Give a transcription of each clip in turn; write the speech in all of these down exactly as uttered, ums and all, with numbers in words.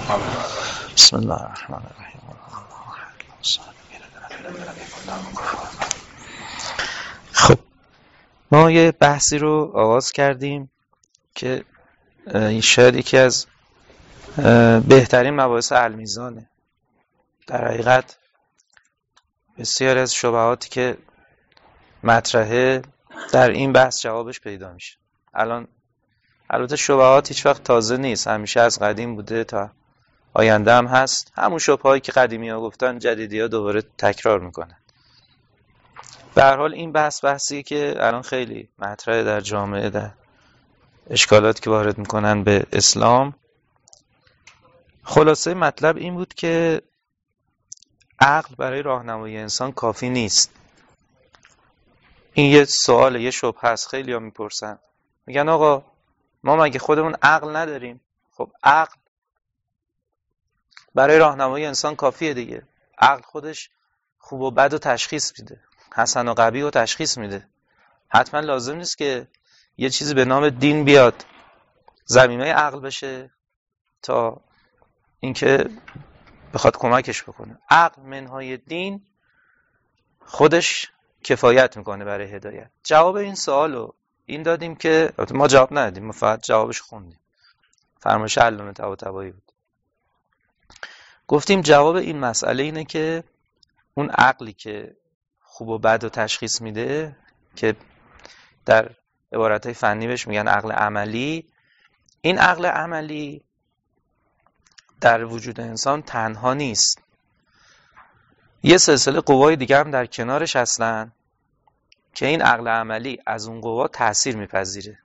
بسم الله الرحمن الرحیم. خب ما یه بحثی رو آغاز کردیم که این شاید یکی از بهترین مباحث المیزانه. در حقیقت بسیاری از شبهاتی که مطرحه در این بحث جوابش پیدا میشه. الان البته شبهات هیچ وقت تازه نیست، همیشه از قدیم بوده تا آینده هم هست. همون شبههایی که قدیمی ها گفتن جدیدی ها دوباره تکرار میکنن. به هر حال این بحث بحثیه که الان خیلی مطرحه در جامعه، در اشکالاتی که وارد میکنن به اسلام. خلاصه مطلب این بود که عقل برای راهنمایی انسان کافی نیست. این یه سوال، یه شبهه است. خیلی ها میپرسن، میگن آقا ما مگه خودمون عقل نداریم؟ خب عقل برای راهنمایی انسان کافیه دیگه. عقل خودش خوب و بد و تشخیص میده، حسن و قبیح و تشخیص میده. حتما لازم نیست که یه چیزی به نام دین بیاد زمینه عقل بشه تا اینکه بخواد کمکش بکنه. عقل منهای دین خودش کفایت میکنه برای هدایت. جواب این سوالو این دادیم که ما جواب ندادیم، ما فقط جوابش خوندیم. فرمایش علامه طباطبایی بود. گفتیم جواب این مسئله اینه که اون عقلی که خوب و بد و تشخیص میده، که در عبارتهای فنی بهش میگن عقل عملی، این عقل عملی در وجود انسان تنها نیست. یه سلسله قوای دیگه هم در کنارش هستن که این عقل عملی از اون قوا تأثیر میپذیره.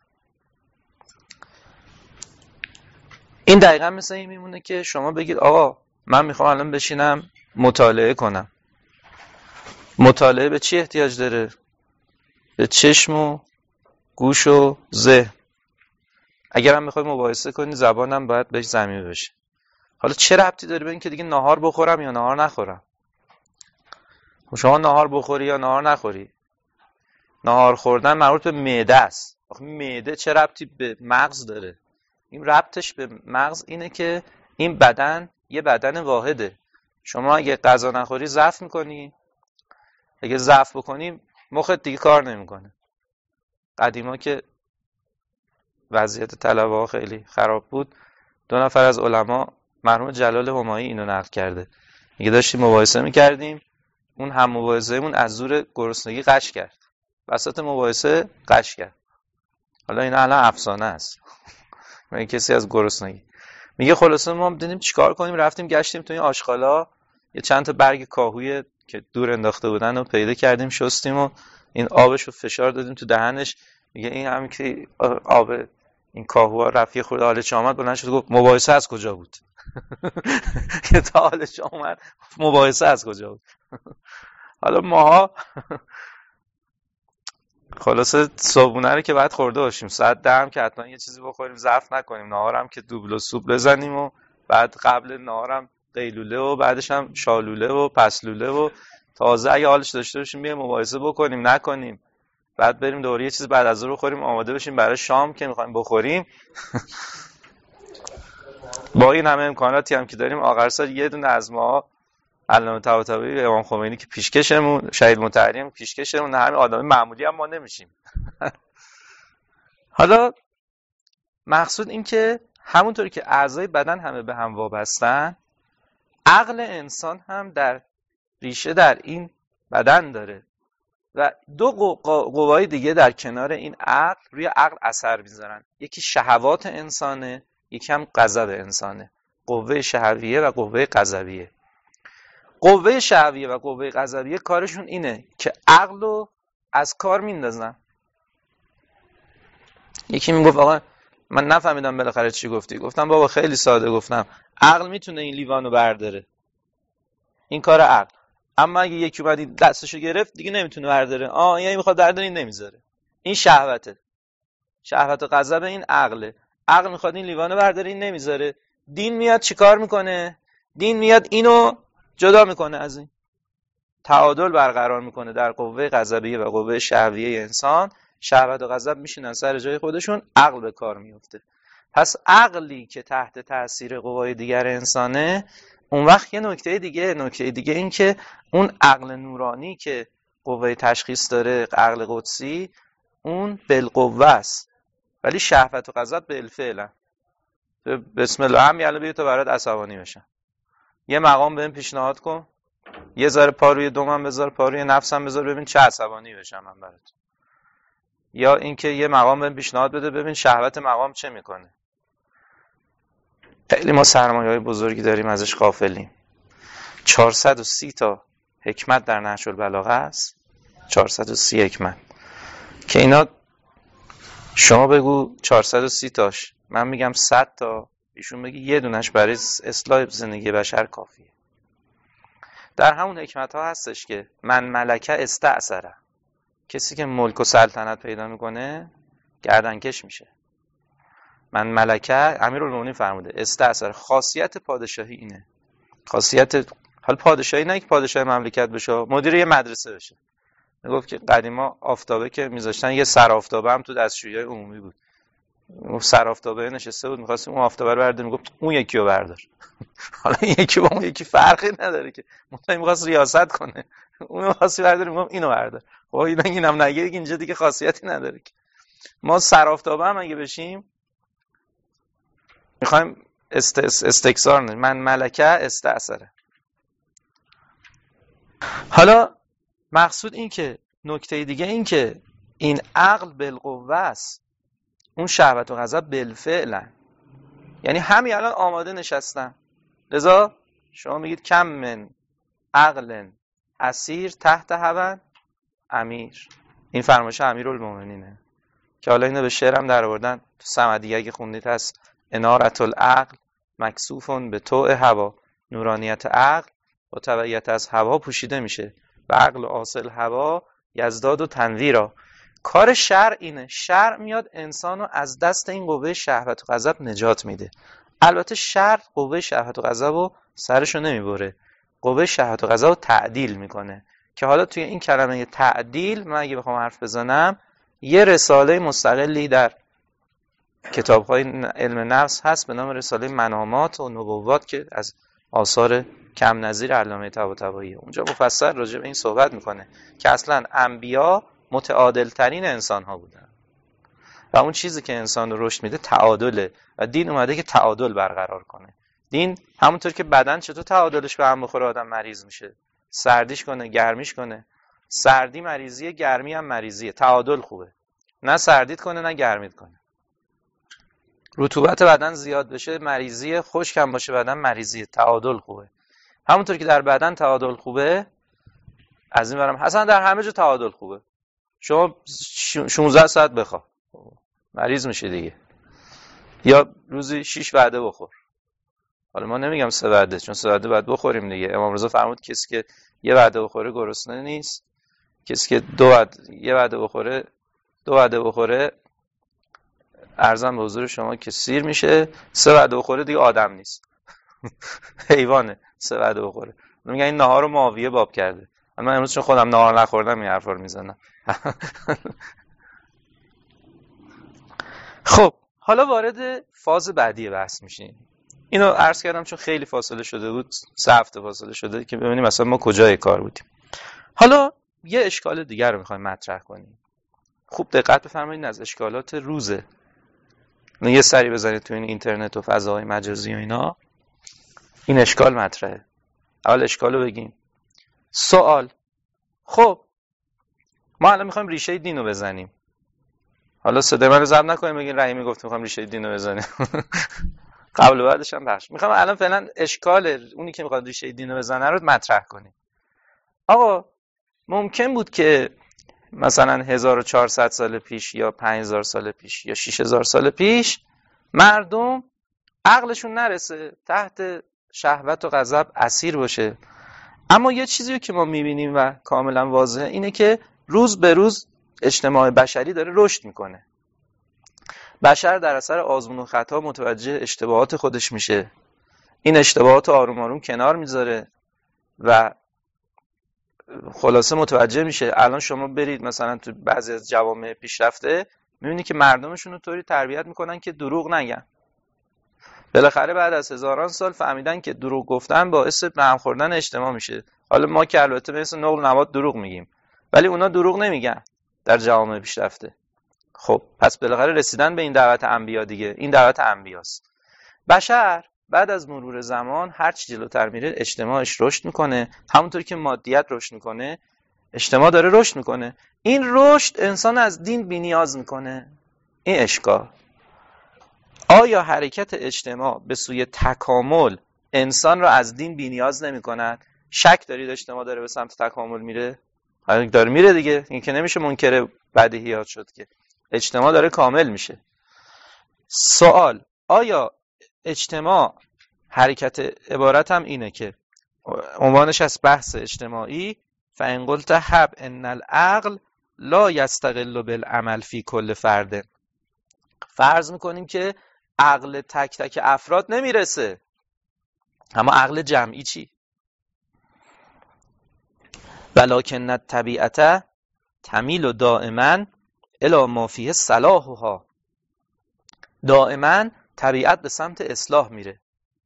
این دقیقا مثل این میمونه که شما بگید آقا من میخوام الان بشینم مطالعه کنم. مطالعه به چی احتیاج داره؟ به چشم و گوش و ذهن. اگر هم میخوای مباحثه کنی زبانم باید بهش ضمیمه بشه. حالا چه ربطی داره به این که دیگه نهار بخورم یا نهار نخورم؟ شما نهار بخوری یا نهار نخوری، نهار خوردن مربوط به معده است. آخه معده چه ربطی به مغز داره؟ این ربطش به مغز اینه که این بدن یه بدن واحده. شما اگه غذا نخوری ضعف میکنی، اگه ضعف بکنی مخت دیگه کار نمیکنه. قدیما که وضعیت طلبه ها خیلی خراب بود، دو نفر از علما، مرحوم جلال همایی اینو نقل کرده. میگه داشتیم مباحثه میکردیم، اون هم مباحثه‌مون از زور گرسنگی قش کرد. وسط مباحثه قش کرد. حالا این الان افسانه است. میگه کسی از گرسنگی. میگه خلاصه ما دیدیم چیکار کنیم، رفتیم گشتیم تو این آشغالا، یه چند تا برگ کاهوی که دور انداخته بودن رو پیدا کردیم، شستیم و این آبش رو فشار دادیم تو دهنش. میگه این همین که آب این کاهوها رفیق خورد، حالش آمد، بلند شد گفت مباحثه از کجا بود؟ که تا حالش آمد مباحثه از کجا بود؟ حالا ماها خلاصه صبحونه رو که بعد خورده باشیم، ساعت ده هم که حتما یه چیزی بخوریم، ضعف نکنیم. نهارم که دوبل و سوپ بزنیم و بعد قبل نهارم قیلوله و بعدش هم شالوله و پسلوله و تازه اگه حالش داشته باشیم بیایم مباحثه بکنیم، نکنیم. بعد بریم دوباره یه چیز بعد از ظهر بخوریم، آماده بشیم برای شام که می‌خوایم بخوریم. با این همه امکاناتی هم که داریم، آخر سال یه دونه از ما علامه طباطبایی و امام خمینی که پیشکشمون، شهید مطهری هم پیشکشمون، همین آدم معمولی هم ما نمیشیم. حالا مقصود این که همونطوری که اعضای بدن همه به هم وابستن، عقل انسان هم در ریشه در این بدن داره و دو قوای دیگه در کنار این عقل روی عقل اثر میذارن. یکی شهوات انسانه، یکی هم غضب انسانه. قوه شهویه و قوه غضبیه. قوه شهویه و قوه غضبیه کارشون اینه که عقل رو از کار میندازن. یکی میگفت آقا من نفهمیدم بالاخره چی گفتی. گفتم بابا خیلی ساده گفتم، عقل میتونه این لیوانو برداره، این کار عقل. اما اگه یکی اومد دستشو گرفت دیگه نمیتونه برداره. آه یعنی میخواد برداره، این نمیذاره. این شهوته. شهوت و غضب این عقله. عقل میخواد این لیوانو برداره، این نمیذاره. دین میاد چیکار میکنه؟ دین میاد اینو جدا میکنه از این. تعادل برقرار میکنه در قوه غضبیه و قوه شهویه انسان. شهوت و غضب میشینن سر جای خودشون، عقل به کار میفته. پس عقلی که تحت تاثیر قوای دیگر انسانه، اون وقت یه نکته دیگه نکته دیگه این که اون عقل نورانی که قوه تشخیص داره، عقل قدسی، اون بالقوه است، ولی شهوت و غضب بالفعل. بسم الله هم یالا بگی تو برات عصبانی بشم، یه مقام بهم پیشنهاد کن، یه ذره پا روی دومم بذار، پا روی نفسم بذار، ببین چه عصبانی بشم من برات. یا اینکه یه مقام بهم پیشنهاد بده، ببین شهوت مقام چه میکنه. خیلی ما سرمایه‌های بزرگی داریم ازش غافلیم. چهارصد و سی تا حکمت در نهج البلاغه است، چهارصد و سی حکمت که اینا شما بگو چهارصد و سی تاش، من میگم صد تا، ایشون بگی یه دونش برای اصلاح زندگی بشر کافیه. در همون حکمت ها هستش که من ملکه استأثره، کسی که ملک و سلطنت پیدا میکنه گردنکش میشه. من ملکه، امیرالمومنین فرموده استأثر، خاصیت پادشاهی اینه. خاصیت حال پادشاهی نه که پادشاه مملکت بشه، مدیر یه مدرسه بشه. میگفت که قدیما آفتابه که میذاشتن یه سر آفتابه هم تو دستشویی عمومی بود، اون سر آفتابه نشسته بود، می‌خواست اون آفتابه رو برداره، میگفت اون یکی رو بردار. حالا این یکی با اون یکی فرقی نداره که، مثلا می‌خواست ریاست کنه، اون می‌خواست برداره، میگم اینو بردار. خب اینا اینم نگه دیگه، اینجا دیگه خاصیتی نداره که. ما سر آفتابه هم اگه بشیم می‌خوایم است استکثار نه، من ملکه استأثره. حالا مقصود این که نکته دیگه این که این عقل بالقوه است، اون شهوت و غضب بالفعلن، یعنی همین الان آماده نشستن. لذا شما میگید کم من عقل اسیر تحت هوا امیر. این فرمایش امیرالمومنینه که حالا اینو به شعرم در آوردن. تو صمدیه اگه خوندید هست انارة العقل مکسوفون به طوع هوا، نورانیت عقل با تبعیت از هوا پوشیده میشه و عقل حاصل هوا یزداد و تنویرا. کار شرع اینه، شرع میاد انسانو از دست این قوه شهوت و غضب نجات میده. البته شرع قوه شهوت و غضب رو سرشو نمیبره، قوه شهوت و غضب رو تعدیل میکنه که حالا توی این کلمه تعدیل من اگه بخوام حرف بزنم، یه رساله مستقلی در کتاب‌های علم نفس هست به نام رساله منامات و نبوات که از آثار کم نظیر علامه طباطبایی، اونجا مفصل راجع به این صحبت میکنه که اصلا انبیا متعادل ترین انسان ها بودن و اون چیزی که انسان رو رشد میده تعادله و دین اومده که تعادل برقرار کنه. دین همونطور که بدن چطور تعادلش به هم بخوره آدم مریض میشه، سردیش کنه گرمیش کنه، سردی مریضیه، گرمی هم مریضیه، تعادل خوبه، نه سردیت کنه نه گرمیت کنه. رطوبت بدن زیاد بشه مریضیه، خشک هم باشه بدن مریضیه، تعادل خوبه. همونطور که در بدن تعادل خوبه، از این برم اصلا در همه جا تعادل خوبه. شما شانزده ساعت بخواه مریض میشه دیگه، یا روزی شش وعده بخور. حالا ما نمیگم سه وعده، چون سه وعده باید بخوریم دیگه. امام رضا فرمود کسی که یه وعده بخوره گرسنه نیست، کسی که دو وعده یه وعده بخوره دو وعده بخوره ارزم به حضور شما که سیر میشه، سه وعده بخوره دیگه آدم نیست، حیوانه. سه وعده بخوره میگن این نهار رو معاویه باب کرده. من امروز چون خودم نهار نخوردم این حرفا رو میزنم. خب حالا وارد فاز بعدی بحث میشیم. اینو عرض کردم چون خیلی فاصله شده بود، سه هفته فاصله شده که ببینیم مثلا ما کجای کار بودیم. حالا یه اشکال دیگر رو میخوایم مطرح کنیم. خوب دقت بفرمایید از اشکالات روزه. یه سری بزنید تو این اینترنت و فضاهای مجازی و اینا، این اشکال مطرحه. اول اشکال رو بگیم. سوال، خب ما الان میخوایم ریشه دین رو بزنیم. حالا صدای من رو ضبط نکنیم بگین رحیمی گفت میخوایم ریشه دین رو بزنیم. قبل و بعدش هم بخش. میخوام الان فعلا اشکال اونی که میخواد ریشه دین رو بزنه رو مطرح کنیم. آقا ممکن بود که مثلا هزار و چهارصد سال پیش یا پنج هزار سال پیش یا شش هزار سال پیش مردم عقلشون نرسه، تحت شهوت و غضب اسیر باشه. اما یه چیزی رو که ما میبینیم و کاملا واضحه اینه که روز به روز اجتماع بشری داره رشد میکنه. بشر در اثر آزمون و خطا متوجه اشتباهات خودش میشه، این اشتباهات آروم آروم کنار میذاره و خلاصه متوجه میشه. الان شما برید مثلا تو بعضی از جوامع پیشرفته میبینی که مردمشون رو طوری تربیت میکنن که دروغ نگن. بالاخره بعد از هزاران سال فهمیدن که دروغ گفتن باعث به هم خوردن اجتماع میشه. حالا ما که البته مثل نقل نبات دروغ میگیم، ولی اونا دروغ نمیگن در جوامع پیشرفته. خب پس بالاخره رسیدن به این دعوت انبیا دیگه. این دعوت انبیاست. بشر بعد از مرور زمان هر چی جلوتر میره اجتماعش رشد میکنه، همونطور که مادیت رشد میکنه اجتماع داره رشد میکنه. این رشد انسان از دین بی‌نیاز میکنه. این اشکال. آیا حرکت اجتماع به سوی تکامل انسان را از دین بی‌نیاز نمی‌کند؟ شک دارید اجتماع داره به سمت تکامل میره؟ داره میره دیگه. این که نمیشه منکر بدیهیات شد که اجتماع داره کامل میشه. سوال: آیا اجتماع حرکت عبارت هم اینه که عنوانش از بحث اجتماعی فإن قلت هب ان العقل لا یستقل بالعمل فی کل فرد. فرض میکنیم که عقل تک تک افراد نمیرسه، اما عقل جمعی چی؟ ولکن الطبیعت تمیل دائما الی ما فیه صلاحها. دائما طبیعت به سمت اصلاح میره.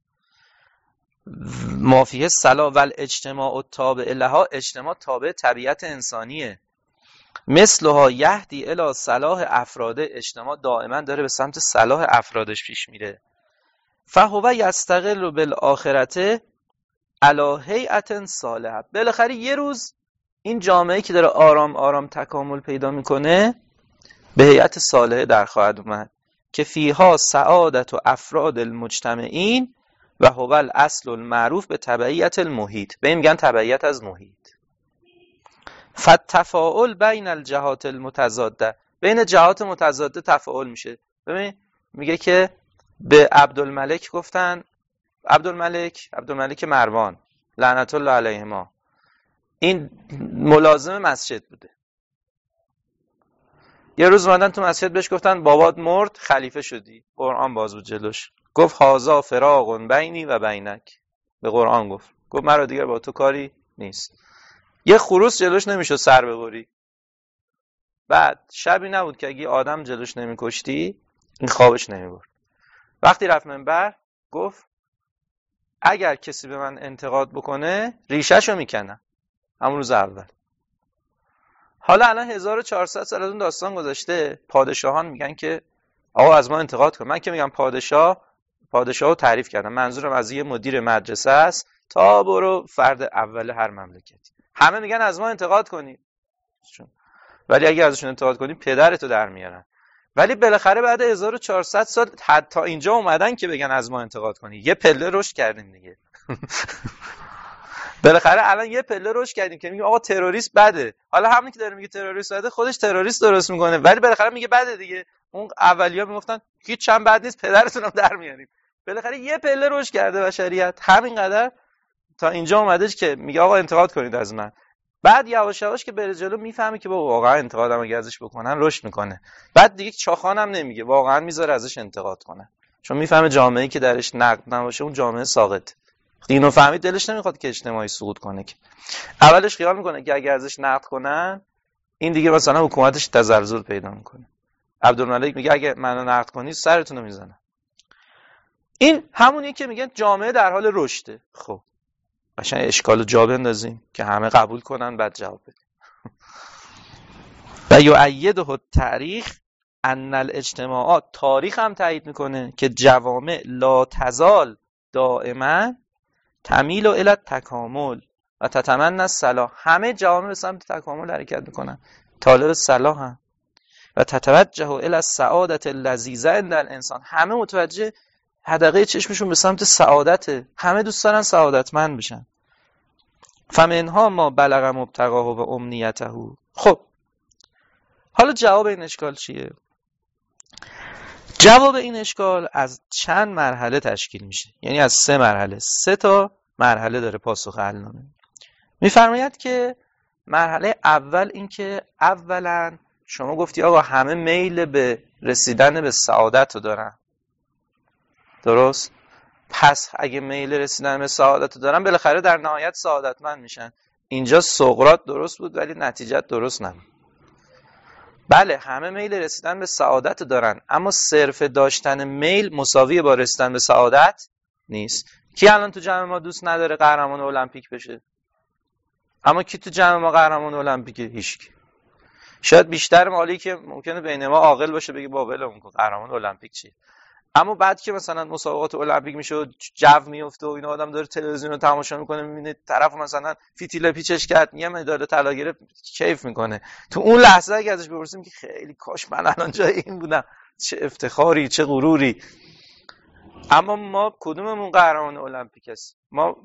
ما فیه صلاح و الاجتماع التابع لها، اجتماع تابع طبیعت انسانیه. مثلها یهدی الی صلاح افراد، اجتماع دائما داره به سمت صلاح افرادش پیش میره. فهو یستقل بالآخرته علی هیئة صالحة. بالاخره یه روز این جامعه که داره آرام آرام تکامل پیدا میکنه به هیئت صالحه در خواهد اومد که فیها سعادت و افراد المجتمعین و هو الاصل المعروف به تبعیت المحیط. به این میگن تبعیت از محیط. فتفاعل بین الجهات المتضاده، بین جهات متضاده تفاعل میشه. ببین میگه که به عبدالملک گفتن، عبدالملک عبدالملک مروان لعنت الله علیهما، این ملازم مسجد بوده. یه روز اومدن تو مسجد بهش گفتن بابات مرد خلیفه شدی. قرآن باز بود جلوش، گفت هازا فراق بینی و بینک. به قرآن گفت گفت مرا دیگر با تو کاری نیست. یه خروس جلوش نمیشد سر ببری. بعد شبی نبود که اگه آدم جلوش نمیکشتی این خوابش نمیبرد. وقتی رفت منبر گفت اگر کسی به من انتقاد بکنه ریشه‌شو میکنم همون روز اول. حالا الان هزار و چهارصد سال از اون داستان گذشته، پادشاهان میگن که آقا از ما انتقاد کن. من که میگم پادشاه، پادشاه رو تعریف کردم، منظورم از یه مدیر مدرسه است تا برو فرد اول هر مملکتی، همه میگن از ما انتقاد کنی. ولی اگه ازشون انتقاد کنی پدرتو در میارن. ولی بالاخره بعد هزار و چهارصد سال حتی اینجا اومدن که بگن از ما انتقاد کنی. یه پله رشد کردیم دیگه. بالاخره الان یه پله رشد کردیم که میگیم آقا تروریست بده. حالا همونی که داره میگه تروریست بده خودش تروریست درست میکنه، ولی بالاخره میگه بده دیگه. اون اولیا میگفتن هیچ هم بد نیست پدرتونم در میاریم. بالاخره یه پله رشد کرده بشریت همینقدر تا اینجا اومدش که میگه آقا انتقاد کنید از من. بعد یواش یواش که بره جلو میفهمه که با واقعا انتقادم اگه ازش بکنن رشد میکنه. بعد دیگه چاخانم نمیگه، واقعا میذاره ازش انتقاد کنه، چون میفهمه جامعه‌ای که درش نقد نباشه اون جامعه ساقط. اینو فهمید دلش نمیخواد که اجتماعی سقوط کنه، که اولش خیال میکنه که اگه ازش نقد کنن این دیگه مثلا حکومتش تزلزل پیدا میکنه. عبدالملک میگه اگه منو نقد کنی سرتون رو میزنم. این همونیه که میگن جامعه در حال رشده. خب قشنگ اشکال جا بندازیم که همه قبول کنن بعد جواب بدیم. و یؤیده التاریخ ان الاجتماعات، تاریخ هم تایید میکنه که جوامع لا تزال دائما تمیل الی التکامل و تتمنى الصلاح. همه جوامع به سمت تکامل حرکت میکنن، طالب صلاح هم. و تتوجه الی السعادة اللذیذة عند الانسان، همه متوجه حدقه چشمشون به سمت سعادته، همه دوست دارن سعادتمند بشن. فمنها ما بلغ مبتغاه و امنیته. خب حالا جواب این اشکال چیه؟ جواب این اشکال از چند مرحله تشکیل میشه، یعنی از سه مرحله، سه تا مرحله داره پاسخ حلنامه. میفرماید که مرحله اول این که اولا شما گفتی آقا همه میل به رسیدن به سعادت رو دارن، درست؟ پس اگه میل رسیدن به سعادت رو دارن بالاخره در نهایت سعادتمند میشن. اینجا سقراط درست بود ولی نتیجت درست نبود. بله همه میل رسیدن به سعادت دارن، اما صرف داشتن میل مساوی با رسیدن به سعادت نیست. کی الان تو جمع ما دوست نداره قهرمان المپیک بشه؟ اما کی تو جمع ما قهرمان المپیکه؟ هیچکی. شاید بیشتر مالی که ممکنه بین ما عاقل باشه بگه با ولمون کن قهرمان المپیک چیه. اما بعد که مثلا مسابقات المپیک میشه و جو میفته و اینا، آدم داره تلویزیون رو تماشا میکنه میبینه طرف مثلا فیتیل پیچش کرد یه مدال طلا گرفت، کیف میکنه. تو اون لحظه اگه ازش بپرسیم که خیلی کاش من الان جای این بودم، چه افتخاری، چه غروری. اما ما کدوممون قهرمان المپیک است؟ ما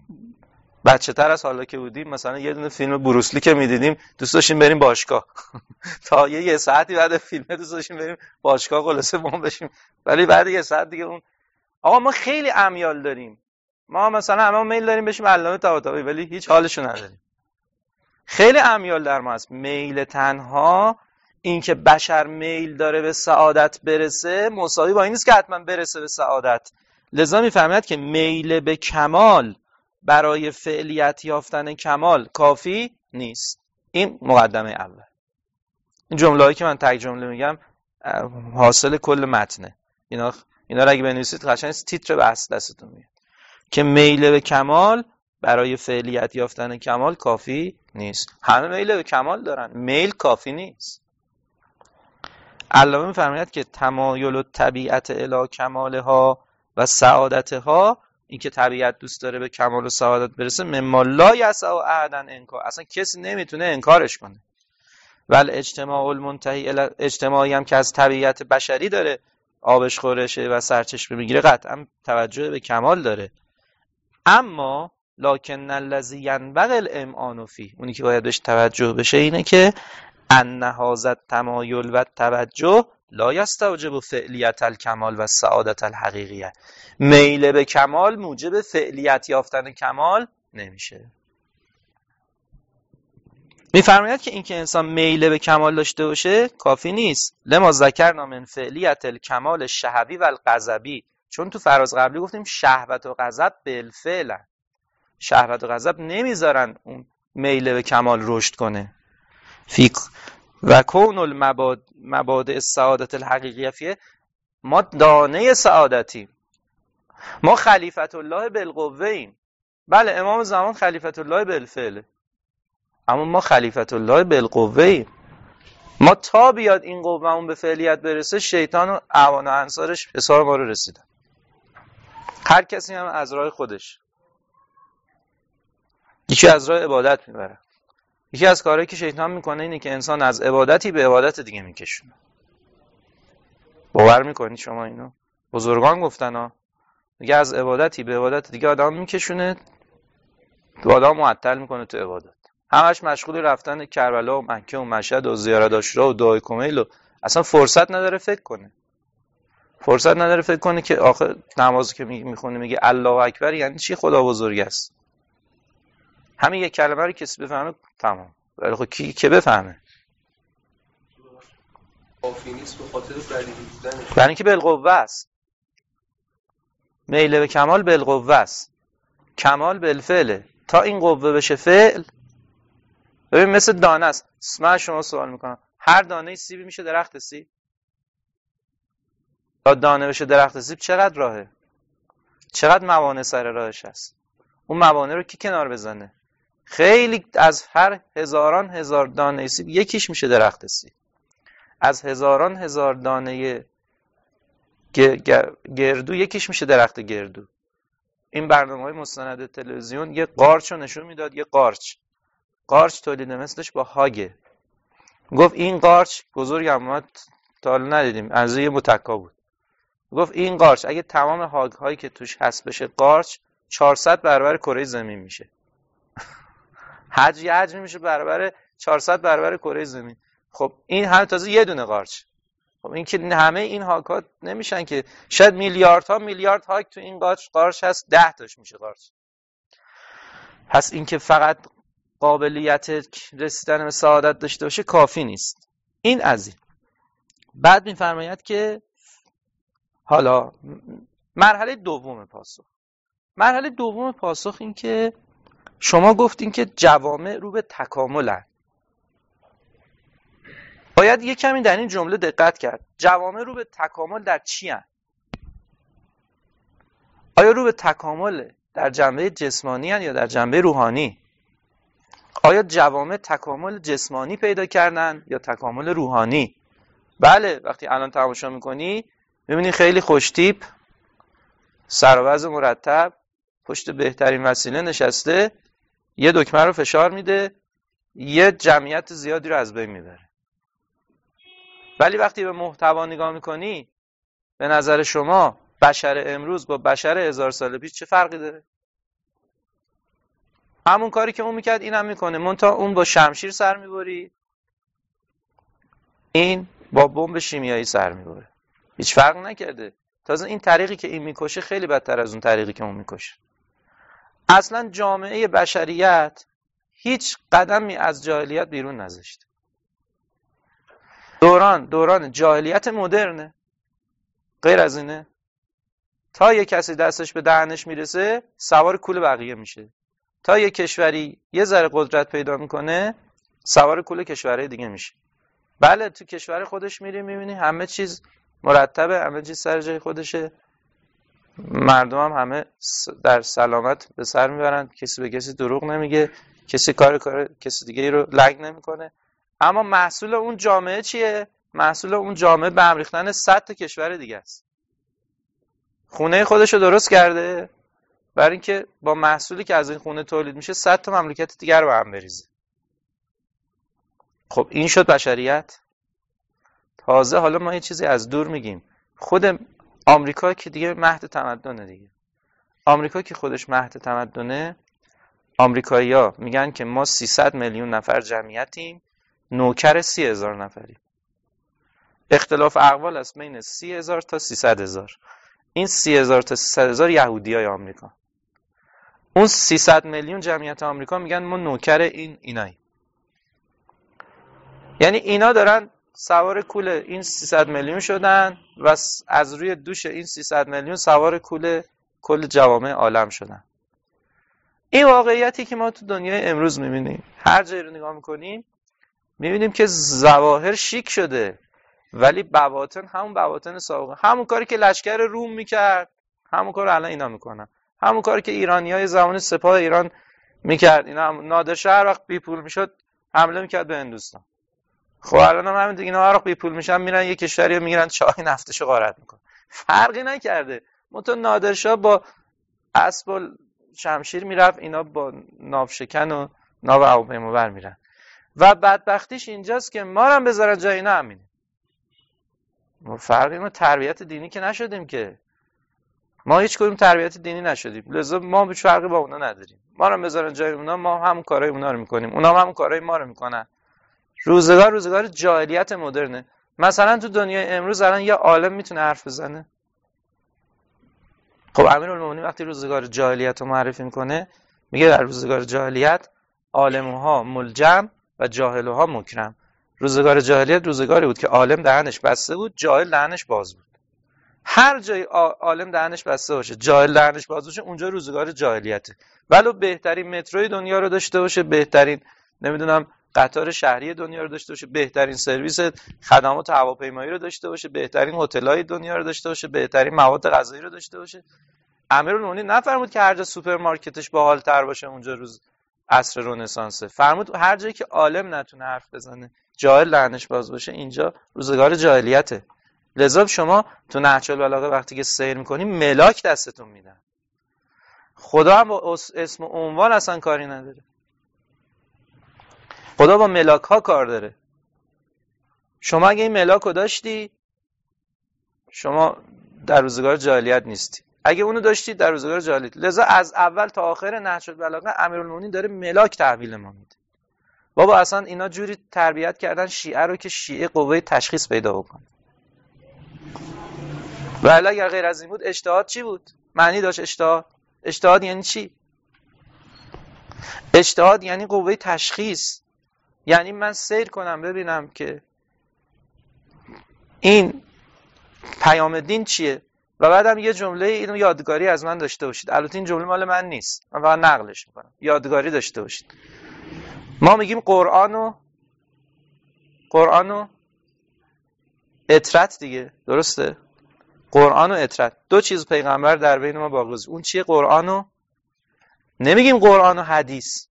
بچه تر از حالا که بودیم مثلا یه دونه فیلم بروسلی که میدیدیم دوست داشتیم بریم باشگاه تا یه, یه ساعتی بعد فیلم دوست داشتیم بریم باشگاه خلاصه بام بشیم، ولی بعد یه ساعت دیگه اون. آقا ما خیلی امیال داریم، ما مثلا همه میل داریم بشیم علامه طباطبایی ولی هیچ حالشو نداریم. خیلی امیال در ما هست. میل تنها، این که بشر میل داره به سعادت برسه مساوی با این نیست که حتما برسه به سعادت. لذا میفهمید که میل به کمال برای فعلیت یافتن کمال کافی نیست. این مقدمه اول. این جمله‌ای که من تک جمله میگم حاصل کل متنه. اینا اینا رو اگه بنویسید قشنگ تیتر بحث دستتون میاد که میل به کمال برای فعلیت یافتن کمال کافی نیست. همه میل به کمال دارن، میل کافی نیست. علامه می‌فرماید که تمایل و طبیعت الی کمالها و سعادتها، این که طبیعت دوست داره به کمال و سعادت برسه، مما لا یسع احدا انکار، اصلا کسی نمیتونه انکارش کنه. ول اجتماع المنتهی الی اجتماعی هم که از طبیعت بشری داره آبش خورشه و سرچشمه میگیره قطعا توجه به کمال داره. اما لکن الذی ینبغی الامعان فیه، اونی که باید بهش توجه بشه اینه که ان هذا التمایل و توجه لا یستوجب فعلیت الکمال و سعادت الحقیقیه. میل به کمال موجب فعلیت یافتن کمال نمیشه. میفرماید که اینکه انسان میل به کمال داشته باشه کافی نیست. لما ذکرنا من فعلیت الکمال الشهوی و الغضبی، چون تو فراز قبلی گفتیم شهوت و غضب بالفعل، شهوت و غضب نمیذارن اون میل به کمال رشد کنه. فیک و کون المبادئ السعادت الحقیقیه فیه، ما دانه سعادتیم، ما خلیفت الله بالقوه ایم. بله امام زمان خلیفت الله بالفعل، اما ما خلیفت الله بالقوه ایم. ما تا بیاد این قوهمون به فعلیت برسه شیطان و اعوان و انصارش حسار ما رو رسیدن، هر کسی هم از راه خودش. یکی از راه عبادت میبره. یکی از کارهایی که شیطان میکنه اینه که انسان از عبادتی به عبادت دیگه میکشونه. باور میکنید شما اینو؟ بزرگان گفتن ها، میگه از عبادتی به عبادت دیگه آدم میکشونه، آدم معطل میکنه تو عبادت. همش مشغول رفتن کربلا و مکه و مشهد و زیارت عاشورا و دعای کمیل و اصلا فرصت نداره فکر کنه. فرصت نداره فکر کنه که آخه نمازی که میخونه میگه الله اکبر یعنی چی؟ خدا بزرگ است. همین یک کلمه رو کسی بفهمه تمام. ولی خب کی که بفهمه؟ کافی نیست به خاطر بدیهی بودنش. برای اینکه بالقوه است. میل به کمال بالقوه است. کمال بالفعل. تا این قوه بشه فعل، ببین مثل دانه است. من شما سوال میکنم، هر دانه سیبی میشه درخت سیب؟ تا دانه بشه درخت سیب چقدر راهه؟ چقدر موانع سر راهش هست؟ اون موانع رو کی کنار بزنه؟ خیلی از هر هزاران هزار دانه سیب یکیش میشه درخت سیب. از هزاران هزار دانه گردو یکیش میشه درخت گردو. این برنامه‌های مستند تلویزیون یه قارچ رو نشون میداد، یه قارچ قارچ تولید مثلش با هاگه. گفت این قارچ بزرگم ما تا حالا ندیدیم، از یه متکا بود. گفت این قارچ اگه تمام هاگ هایی که توش هست بشه قارچ، چهارصد برابر کره زمین میشه. حجم حجم میشه برابر چهارصد برابر کره زمین. خب این هم تازه یه دونه قارچ. خب این که همه این هاگ‌ها نمیشن که، شاید میلیاردها میلیارد هاگ تو این قارچ قارچ هست، ده تاش میشه قارچ. پس این که فقط قابلیت رسیدن به سعادت داشته باشه کافی نیست. این از این. بعد میفرماید که حالا مرحله دوم پاسخ. مرحله دوم پاسخ این که شما گفتین که جوامع رو به تکاملن. باید یه کمی در این جمله دقت کرد. جوامع رو به تکامل در چی هن؟ آیا رو به تکامل در جنبه جسمانی هن یا در جنبه روحانی؟ آیا جوامع تکامل جسمانی پیدا کردن یا تکامل روحانی؟ بله، وقتی الان تماشا میکنی میبینی خیلی خوشتیپ، سر و وضع مرتب، پشت بهترین وسیله نشسته، یه دکمه رو فشار میده، یه جمعیت زیادی رو از بین میبره. ولی وقتی به محتوا نگاه میکنی، به نظر شما بشر امروز با بشر هزار سال پیش چه فرقی داره؟ همون کاری که اون میکرد این هم میکنه، منتها اون با شمشیر سر میبری، این با بمب شیمیایی سر میبره. هیچ فرق نکرده. تازه این طریقی که این میکشه خیلی بدتر از اون طریقی که اون میکشه. اصلا جامعه بشریت هیچ قدمی از جاهلیت بیرون نذاشته. دوران دوران جاهلیت مدرنه، غیر از اینه. تا یه کسی دستش به دهنش میرسه سوار کول بقیه میشه. تا یه کشوری یه ذره قدرت پیدا میکنه سوار کول کشورهای دیگه میشه. بله، تو کشور خودش میری میبینی همه چیز مرتبه، همه چیز سر جای خودشه، مردم هم همه در سلامت به سر میبرن، کسی به کسی دروغ نمیگه، کسی کار کار کسی دیگه رو لنگ نمیکنه. اما محصول اون جامعه چیه؟ محصول اون جامعه به هم ریختن صد تا کشور دیگه است. خونه خودش رو درست کرده برای اینکه با محصولی که از این خونه تولید میشه صد تا مملکت دیگر رو به هم بریزه. خب این شد بشریت. تازه حالا ما یه چیزی از دور میگیم. خود آمریکا که دیگه مهد تمدنه دیگه. آمریکا که خودش مهد تمدنه، آمریکایی‌ها میگن که ما سیصد میلیون نفر جمعیتیم، نوکر سی هزار نفریم. اختلاف اقوال است بین سی هزار تا سیصد هزار. این سی هزار تا سیصد هزار یهودیای آمریکا. اون سیصد میلیون جمعیت آمریکا میگن ما نوکر این اینایی. یعنی اینا دارن سوار کول این سیصد میلیون شدن و از روی دوش این سیصد میلیون سوار کول کل جوامع عالم شدن. این واقعیتی که ما تو دنیای امروز میبینیم. هر جایی رو نگاه میکنیم میبینیم که ظواهر شیک شده ولی بواطن همون بواطن سابقه. همون کاری که لشکر روم میکرد همون کار الان اینا میکنن. همون کاری که ایرانیای زمان سپاه ایران میکرد. اینا هم نادرشاه هر وقت بی پول میشد حمله میکرد به هندوستان. خب الان هم همین دیگه، اینا هر وقت بی پول میشن میرن یه کشوری رو میگیرن چای نفتشو غارت میکنن. فرقی نکرده. منتها نادرشاه با اسب و شمشیر میرفت، اینا با ناوشکن و ناو هواپیمابر میرن. و بدبختیش اینجاست که ما رو هم بذارن جای اینا همینه. ما فرقی ما تربیت دینی که نشدیم که. ما هیچ کدوم تربیت دینی نشدیم. لذا ما هیچ فرقی با اونا نداریم. ما رو هم بذارن جای اونا، ما همون کارهای اونا رو میکنیم. اونا هم همون کارهای ما رو میکنن. روزگار روزگار جاهلیت مدرنه. مثلا تو دنیای امروز الان یه عالم میتونه حرف بزنه؟ خب امیرالمومنین وقتی روزگار جاهلیت رو معرفی میکنه میگه در روزگار جاهلیت عالم‌ها ملجم و جاهل‌ها مکرم. روزگار جاهلیت روزگاری بود که عالم دهنش بسته بود، جاهل دهنش باز بود. هر جای عالم دهنش بسته باشه، جاهل دهنش باز باشه، اونجا روزگار جاهلیته. ولو بهترین متروی دنیا رو داشته باشه، بهترین نمیدونم قطار شهری دنیا رو داشته باشه، بهترین سرویس خدمات هواپیمایی رو داشته باشه، بهترین هتل‌های دنیا رو داشته باشه، بهترین مواد غذایی رو داشته باشه، امیرالمومنین نفرمود که هر جا سوپرمارکتش باحال‌تر باشه اونجا روز عصر رنسانسه. فرمود هر جایی که عالم نتونه حرف بزنه، جاهل دهنش باز باشه، اینجا روزگار جاهلیته. لذا شما تو نهج البلاغه وقتی که سیر می‌کنی ملاک دستتون میدن. خدا هم با اسم و عنوان اصلا کاری نداره. خدا با ملاک ها کار داره. شما اگه این ملاک رو داشتی، شما در روزگار جاهلیت نیستی. اگه اونو داشتی در روزگار جاهلیت. لذا از اول تا آخر نهج البلاغه امیرالمومنین داره ملاک تحویل ما میده. بابا اصلا اینا جوری تربیت کردن شیعه رو که شیعه قوه تشخیص پیدا بکنه. ولی اگر غیر از این بود اجتهاد چی بود؟ معنی داشت اجتهاد؟ اجتهاد یعنی چی؟ اجتهاد یعنی قوه تشخیص. یعنی من سیر کنم ببینم که این پیام دین چیه و بعدم یه جمله اینو یادگاری از من داشته باشید. البته این جمله مال من نیست، من فقط نقلش میکنم. یادگاری داشته باشید. ما میگیم قرآنو قرآنو اطرت دیگه، درسته؟ قرآن و اطرت، دو چیز پیغمبر در بین ما باقی گذاشت. اون چیه؟ قرآن و نمیگیم قرآن و حدیث،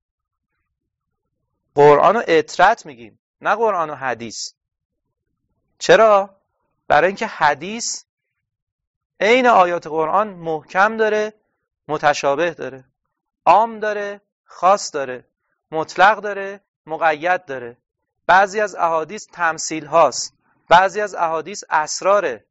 قرآن و اطرت میگیم، نه قرآن و حدیث. چرا؟ برای اینکه حدیث عین آیات قرآن محکم داره، متشابه داره، عام داره، خاص داره، مطلق داره، مقید داره. بعضی از احادیث تمثیل هاست، بعضی از احادیث اسراره،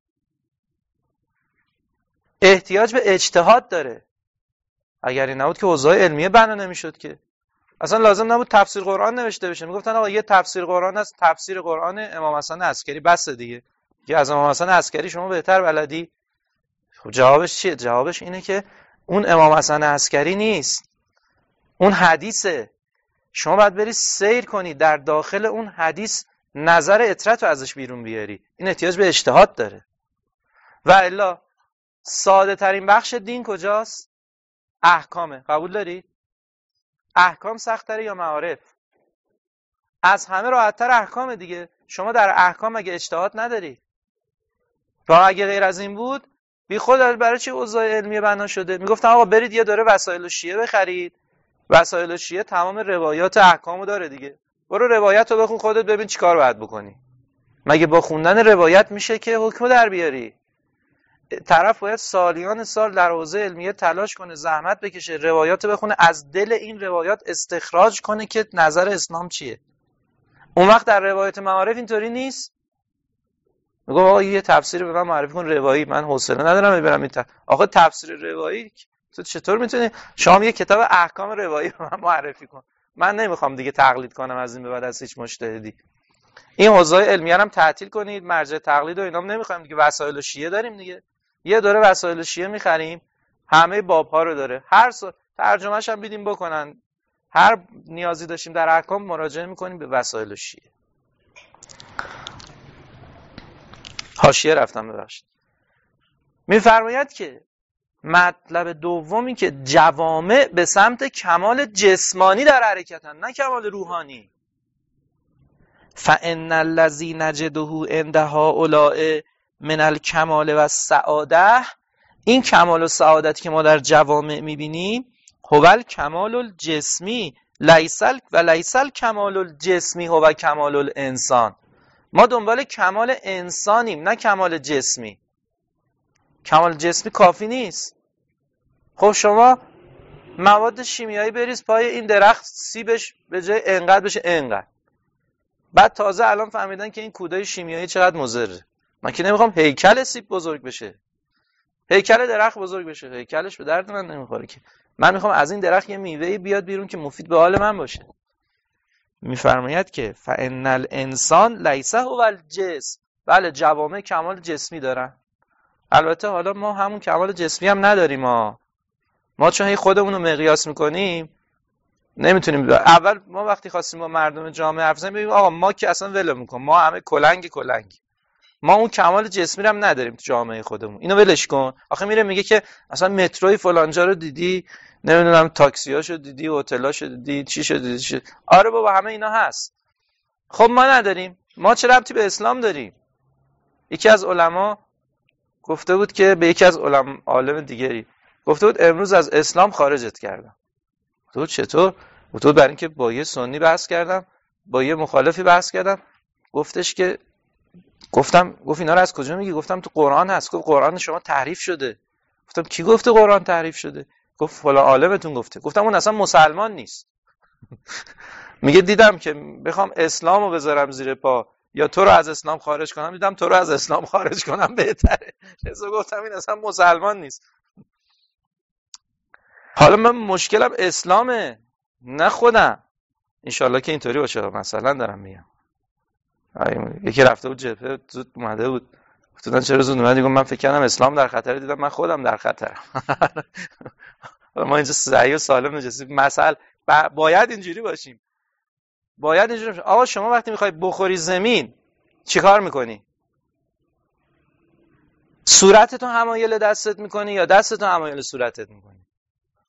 احتیاج به اجتهاد داره. اگر این نبود که اوضاع علمیه بنا نمیشد که. اصلا لازم نبود تفسیر قرآن نوشته بشه. میگفتن آقا یه تفسیر قرآن هست، تفسیر قرآن امام حسن عسکری، بس دیگه. که از امام حسن عسکری شما بهتر بلدی؟ خب جوابش چیه؟ جوابش اینه که اون امام حسن عسکری نیست، اون حدیثه. شما باید بری سیر کنی در داخل اون حدیث، نظر اطرت رو ازش بیرون بیاری. این احتیاج به اجتهاد داره. و الا ساده ترین بخش دین کجاست؟ احکامه. قبول داری؟ احکام سخت‌تره یا معارف؟ از همه راحت‌تر احکام دیگه. شما در احکام اگه اجتهاد نداری، و اگه غیر از این بود بی خود برای چی اوضاع علمیه بنا شده؟ میگفتن آقا برید یه دوره وسایل شیعه بخرید، وسایل شیعه تمام روایات احکامو داره دیگه، برو روایت رو بخون خودت ببین چیکار باید بکنی. مگه با خوندن روایت میشه که حکم در بیاری؟ طرف باید سالیان سال در حوزه علمیه تلاش کنه، زحمت بکشه، روایات بخونه، از دل این روایات استخراج کنه که نظر اسلام چیه. اون وقت در روایت معارف اینطوری نیست. میگم آقا یه تفسیر به من معرفی کن روایی، من حوصله ندارم ببرم این تفسیر. آقا تفسیر روایی تو چطور میتونی؟ شما یه کتاب احکام روایی به من معرفی کن. من نمیخوام دیگه تقلید کنم از این به بعد از هیچ مجتهدی. این حوزه علمیه هم تعطیل کنید، مرجع تقلید و اینام نمیخوایم دیگه. وسایل شیعه داریم دیگه، یه دوره وسایل شیعه میخریم، همه باب‌ها رو داره، هر سال ترجمه‌ش هم بیدیم بکنن، هر نیازی داشتیم در احکام مراجعه میکنیم به وسایل شیعه. حاشیه رفتم ببخشید. میفرماید که مطلب دومی که جوامع به سمت کمال جسمانی در حرکتن، نه کمال روحانی. فَإِنَّ الَّذِي نَجِدُهُ عِنْدَ هَؤُلَاءِ من الکمال و السعاده، این کمال و سعادتی که ما در جوامع میبینیم، هو کمال الجسمی لیسل و لیسل کمال الجسمی هو کمال الانسان. ما دنبال کمال انسانیم، نه کمال جسمی. کمال جسمی کافی نیست. خب شما مواد شیمیایی بریز پای این درخت، سیبش به جای انقدر بشه انقدر. بعد تازه الان فهمیدن که این کودای شیمیایی چقدر مضره. من که نمیخوام هیکل سیب بزرگ بشه، هیکل درخت بزرگ بشه، هیکلش به درد من نمیخوره که. من میخوام از این درخت یه میوه‌ای بیاد بیرون که مفید به حال من باشه. میفرماید که فإن الانسان لیس هو الجسم. بله جوامع کمال جسمی دارن. البته حالا ما همون کمال جسمی هم نداریم. ما ما چون هی خودمون رو مقیاس میکنیم نمیتونیم. اول ما وقتی خواستیم با مردم جامعه حرف بزنیم بگیم آقا ما که اصلا ول میکنیم، ما همه کلنگ کلنگ، ما اون کمال جسمی رو هم نداریم تو جامعه خودمون، اینو ولش کن. آخه میره میگه که اصلا متروی فلانجا رو دیدی، نمیدونم تاکسیاشو دیدی، هتلاشو دیدی، چی شد دیدی چی. آره بابا همه اینا هست. خب ما نداریم. ما چه ربطی به اسلام داریم؟ یکی از علما گفته بود که به یکی از علما عالم دیگری گفته بود امروز از اسلام خارجت کردم. تو چطور؟ گفته بود برای اینکه با یه سنی بحث کردم، با یه مخالفی بحث کردم. گفتش که گفتم گفت اینا رو از کجا میگی؟ گفتم تو قرآن هست. گفت قرآن شما تحریف شده. گفتم کی گفته قرآن تحریف شده؟ گفت فلان عالمتون گفته. گفتم اون اصلا مسلمان نیست. میگه دیدم که بخوام اسلامو بذارم زیر پا یا تو رو از اسلام خارج کنم، دیدم تو رو از اسلام خارج کنم بهتره. لذا گفتم این اصلا مسلمان نیست. حالا من مشکلم اسلامه نه خودم. انشالله که اینطوری باشه. مثلا دارم میگم یکی رفته بود جبهه زود اومده بود، گفتن چرا زود اومدی؟ گفتم من فکر کردم اسلام در خطره، دیدم من خودم در خطرم. ما اینجا صحیح و سالم نشستیم. مثلا باید اینجوری باشیم، باید اینجوری باشیم. آقا شما وقتی میخوای بخوری زمین چیکار میکنی؟ صورتتو حمایل دستت میکنی یا دستتو حمایل صورتت میکنی؟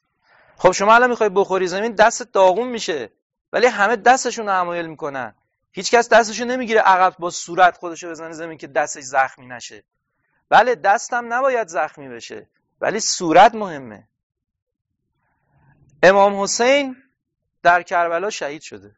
خب شما الان میخوای بخوری زمین، دستت داغون میشه، ولی همه دستشون رو حمایل میکنن. هیچ کس دستشو نمیگیره عقب با صورت خودشو بزنه زمین که دستش زخمی نشه. بله دستم نباید زخمی بشه، ولی صورت مهمه. امام حسین در کربلا شهید شده.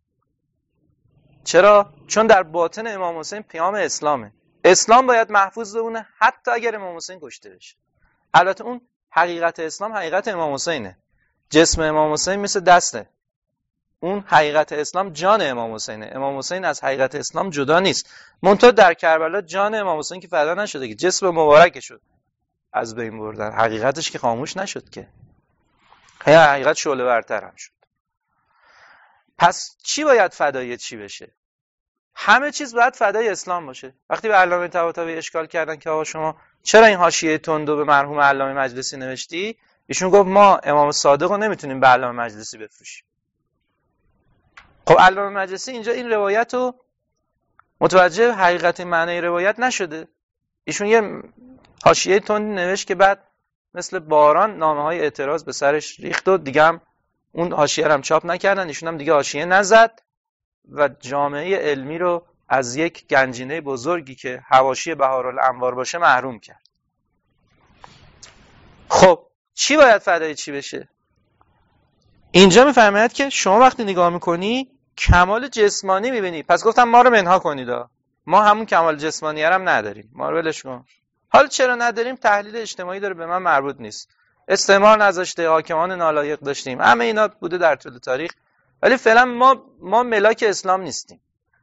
چرا؟ چون در باطن امام حسین پیام اسلامه. اسلام باید محفوظ بمونه حتی اگر امام حسین کشته بشه. البته اون حقیقت اسلام حقیقت امام حسینه. جسم امام حسین مثل دسته. اون حقیقت اسلام جان امام حسینه. امام حسین از حقیقت اسلام جدا نیست. منتها در کربلا جان امام حسین که فدا نشده که، جسم مبارکش شد از بین بردن، حقیقتش که خاموش نشد که، حقیقت شعله ورتر هم شد. پس چی باید فدای چی بشه؟ همه چیز باید فدای اسلام باشه. وقتی به علامه طباطبایی اشکال کردن که آقا شما چرا این حاشیه تندو به مرحوم علامه مجلسی نوشتی، ایشون گفت ما امام صادق رو نمیتونیم به علامه مجلسی بفروشیم. خب علامه مجلسی اینجا این روایت رو متوجه حقیقت معنی روایت نشده. ایشون یه حاشیه تندی نوشت که بعد مثل باران نامه‌های اعتراض به سرش ریخت و دیگه هم اون حاشیه رو هم چاپ نکردن. ایشون هم دیگه حاشیه نزد و جامعه علمی رو از یک گنجینه بزرگی که حواشی بهارالانوار باشه محروم کرد. خب چی باید فدای چی بشه؟ اینجا میفرماید که شما وقتی نگاه میکنی کمال جسمانی میبینی. پس گفتم ما رو منها کنید، ما همون کمال جسمانی هم نداریم، ما رو ولش کن. حالا چرا نداریم؟ تحلیل اجتماعی داره، به من مربوط نیست. استعمار نذاشته، حاکمان نالایق داشتیم، همه اینا بوده در طول تاریخ، ولی فعلا ما ما ملاک اسلام نیستیم.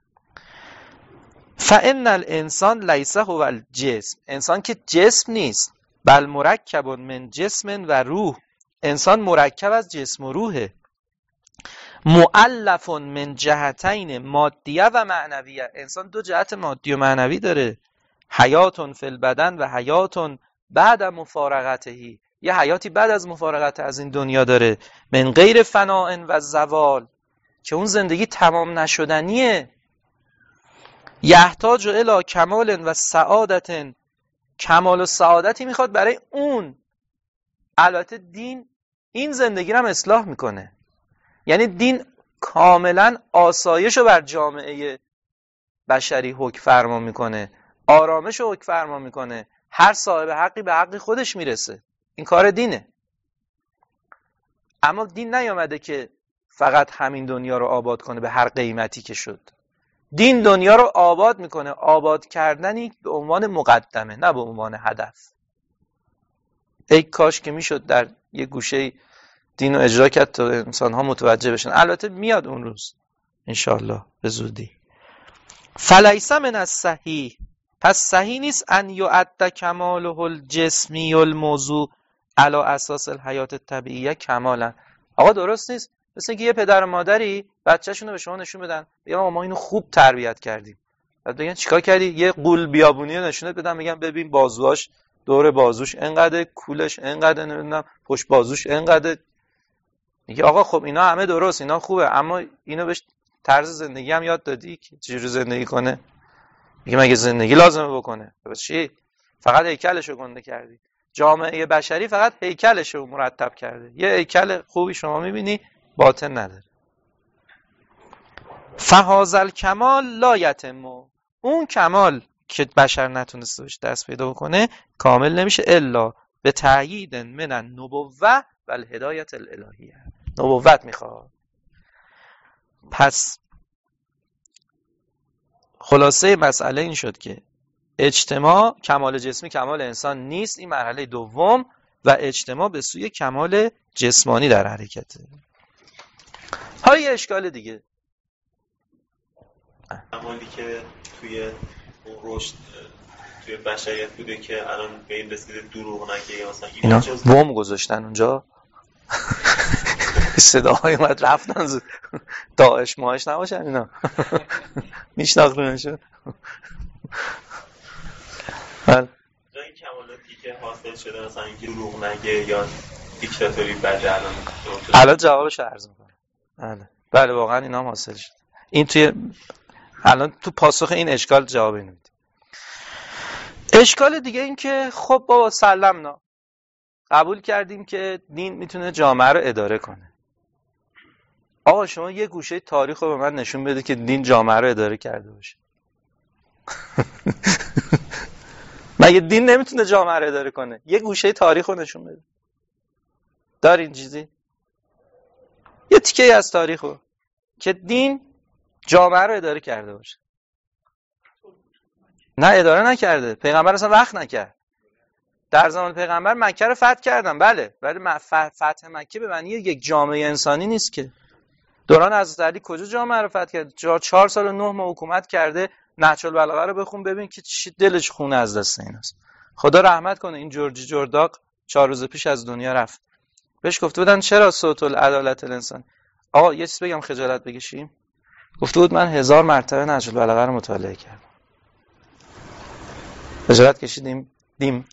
فإن الانسان لیس هو الجسم، انسان که جسم نیست، بل مرکب من جسم و روح، انسان مرکب از جسم و روحه. مؤلف من جهتین مادیه و معنویه، انسان دو جهت مادی و معنوی داره. حیاتون فی البدن و حیاتون بعد مفارقته، یه حیاتی بعد از مفارقت از این دنیا داره. من غیر فناء و زوال، که اون زندگی تمام نشدنیه. یحتاج الی کمال و سعادت، کمال و سعادتی میخواد برای اون. البته دین این زندگی رو هم اصلاح میکنه، یعنی دین کاملا آسایش رو بر جامعه بشری حکم فرما میکنه، آرامش رو حکم فرما میکنه، هر صاحب حقی به حقی خودش میرسه. این کار دینه. اما دین نیامده که فقط همین دنیا رو آباد کنه به هر قیمتی که شد. دین دنیا رو آباد میکنه، آباد کردنی به عنوان مقدمه نه به عنوان هدف. ای کاش که میشد در یه گوشه دین رو اجرا کرد تا انسان ها متوجه بشن. البته میاد اون روز انشاءالله به زودی. فلیس من الصحیح، پس صحیح نیست ان یعد کماله الجسمی الموضوع علی اساس الحیات الطبیعیه کمالا. آقا درست نیست مثل اینکه یه پدر و مادری بچه‌شون رو به شما نشون بدن، بگن ما اینو خوب تربیت کردیم، بعد بگن چیکار کردی؟ یه قول بیابونی رو نشونت بدن، بگن ببین بازوهاش، دور بازوش انقدر، کولش انقدر، نمیدونم پشت بازوش انقدر. میگه آقا خب اینا همه درست، اینا خوبه، اما اینو بهش طرز زندگی هم یاد دادی که چجوری زندگی کنه؟ میگه مگه زندگی لازمه بکنه؟ بس چی؟ فقط هیکلشو گنده کردی. جامعه بشری فقط هیکلشو مرتب کرده. یه هیکل خوبی شما میبینی، باطن نداره. فهذا الکمال لا یتم، اون کمال که بشر نتونسته بهش دست پیدا بکنه کامل نمیشه الا به تأیید من النبوة و الهدایت الالهیه. نبوت میخواد. پس خلاصه مسئله این شد که اجتماع، کمال جسمی کمال انسان نیست، این مرحله دوم، و اجتماع به سوی کمال جسمانی در حرکته. حالا یه اشکال دیگه، کمالی که توی اون رشد توی بشریت بوده که الان به این رسیده دروغ نگه، مثلا اینا وام گذاشتن اونجا صداهای اومد رفتن زود، داعش ماهش نباشن اینا میشناختونشون. بله این کمالاتی که حاصل شده مثلا اینکه دروغ نگه یا دیکتاتوری بده، الان الان جوابش عرض میکنم. بله بله واقعا اینا هم حاصل شد. این توی الان تو پاسخ این اشکال جواب اینو میدیم. اشکال دیگه این که خب بابا سلمنا، قبول کردیم که دین میتونه جامعه رو اداره کنه. آقا شما یه گوشه تاریخ رو به من نشون بده که دین جامعه رو اداره کرده باشه. مگه دین نمیتونه جامعه رو اداره کنه؟ یه گوشه تاریخ رو نشون بده. دارین چیزی؟ یه تیکه از تاریخ رو که دین جامعه رو اداره کرده باشه. نه اداره نکرده. پیغمبر اصلا وقت نکرد. در زمان پیغمبر مکه رو فتح کردن، بله، ولی فتح مکه به معنی یک جامعه انسانی نیست که. دوران حضرت علی کجا جامعه رو فتح کرد؟ چهار سال و نه ماه حکومت کرده. نهج البلاغه رو بخون ببین که چی دلش خونه از دست ایناست. خدا رحمت کنه این جورجی جرداق چهار روز پیش از دنیا رفت. بهش گفته بودن چرا صوت العدالت الانسان؟ آقا یه چیز بگم خجالت بکشیم. گفته بود من هزار مرتبه نهج البلاغه رو مطالعه کردم. خجالت کشیدیم دیم.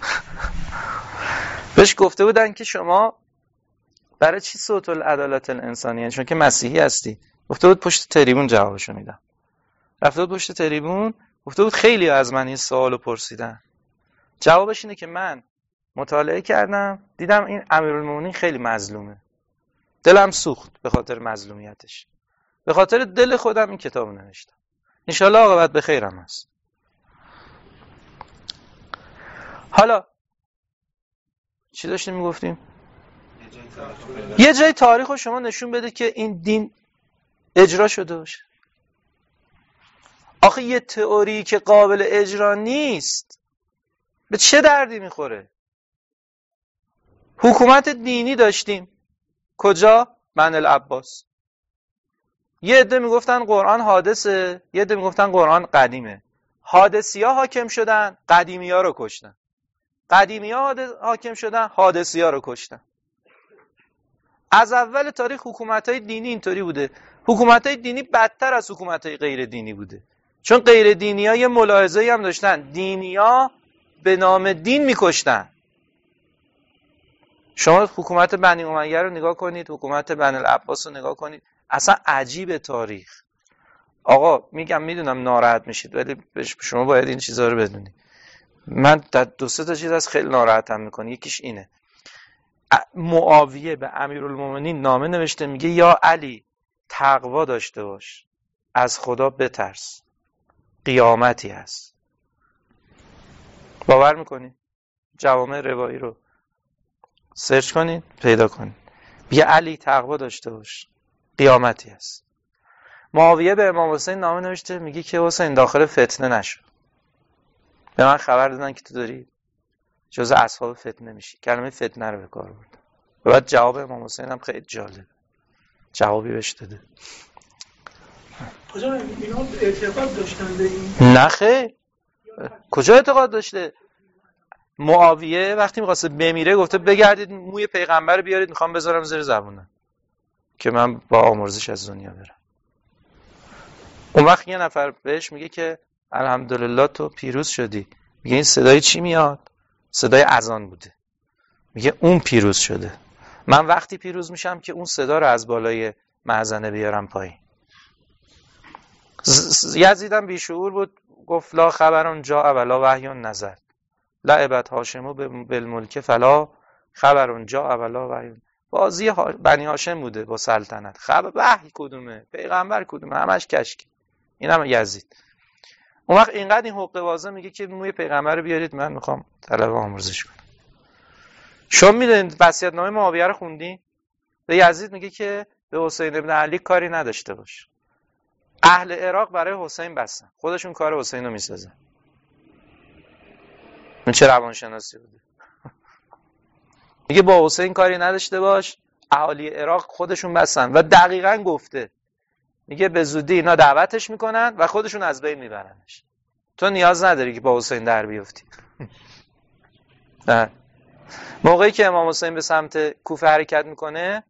بهش گفته بودن که شما برای چی صوت العدالت الانسانی؟ یعنی چون که مسیحی هستی. گفته بود پشت تریبون جوابشو میدم. رفته بود پشت تریبون، گفته بود خیلی از من این سوالو پرسیدن. جوابش اینه که من مطالعه کردم، دیدم این امیرالمومنین خیلی مظلومه. دلم سوخت به خاطر مظلومیتش. به خاطر دل خودم این کتابو نوشتم. ان شاء الله عاقبت به خیرم هست. حالا چی داشتیم میگفتیم؟ یه جای تاریخ رو شما نشون بده که این دین اجرا شده باشه. آخه یه تئوری که قابل اجرا نیست به چه دردی میخوره؟ حکومت دینی داشتیم کجا؟ بنی العباس. یه عده میگفتن قرآن حادثه، یه عده میگفتن قرآن قدیمه. حادثی‌ها حاکم شدن، قدیمی‌ها رو کشتن. قدیمی‌ها حاکم شدن، حادثی‌ها رو کشتن. از اول تاریخ حکومت‌های دینی اینطوری بوده. حکومت‌های دینی بدتر از حکومت‌های غیر دینی بوده. چون غیر دینی‌ها یه ملاحظه‌ای هم داشتن. دینی‌ها به نام دین می‌کشتن. شما حکومت بنی امیه رو نگاه کنید، حکومت بنی العباس رو نگاه کنید. اصلا عجیب تاریخ. آقا میگم میدونم ناراحت میشید ولی شما باید این چیزا رو بدونید. من در دو سه تا چیز از خیلی ناراحتم میکنه. یکیش اینه. معاویه به امیرالمومنین نامه نوشته میگه یا علی تقوا داشته باش، از خدا بترس، قیامتی هست. باور میکنی؟ جوامع روایی رو سرچ کنید پیدا کنید. میگه علی تقوا داشته باش، قیامتی هست. معاویه به امام حسین نامه نوشته میگه که حسین داخل فتنه نشو. به من خبر دادن که تو داری جزء اصحاب فتنه میشی. کلمه فتنه رو به کار برد. و بعد جواب امام حسین هم خیلی جالب. جوابی بهش داده. کجا اینا اعتقاد داشتن به این؟ نه خیر. کجا اعتقاد داشته؟ معاویه وقتی می‌خواسته بمیره گفته بگردید موی پیغمبر رو بیارید میخوام بذارم زیر زبونم که من با آمرزش از دنیا برم. اون وقت یه نفر بهش میگه که الحمدلله تو پیروز شدی. میگه این صدای چی میاد؟ صدای اذان بوده. میگه اون پیروز شده. من وقتی پیروز میشم که اون صدا رو از بالای مأذنه بیارم پایین. یزیدم بیشعور بود، گفت لا خبرون جا ولا وحی نزل لعبت هاشمو بالملک فلا خبرون جا ولا وحی. بازی بنی هاشم بوده با سلطنت. خبر وحی کدومه؟ پیغمبر کدومه؟ همش کشکی. اینم یزید. اون وقت اینقدر این حقه بازه میگه که موی پیغمبر رو بیارید من میخوام طلب آمرزش کنم. شما میدونید وصیت‌نامه معاویه رو خوندین؟ به یزید میگه که به حسین ابن علی کاری نداشته باش. اهل عراق برای حسین بستن. خودشون کار حسین رو میسازن. این چه روانشناسی بوده؟ میگه با حسین کاری نداشته باش. اهالی عراق خودشون بستن و دقیقاً گفته. میگه به زودی اینا دعوتش میکنن و خودشون از بین میبرنش. تو نیاز نداری که با حسین در بیفتی. موقعی که امام حسین به سمت کوفه حرکت میکنه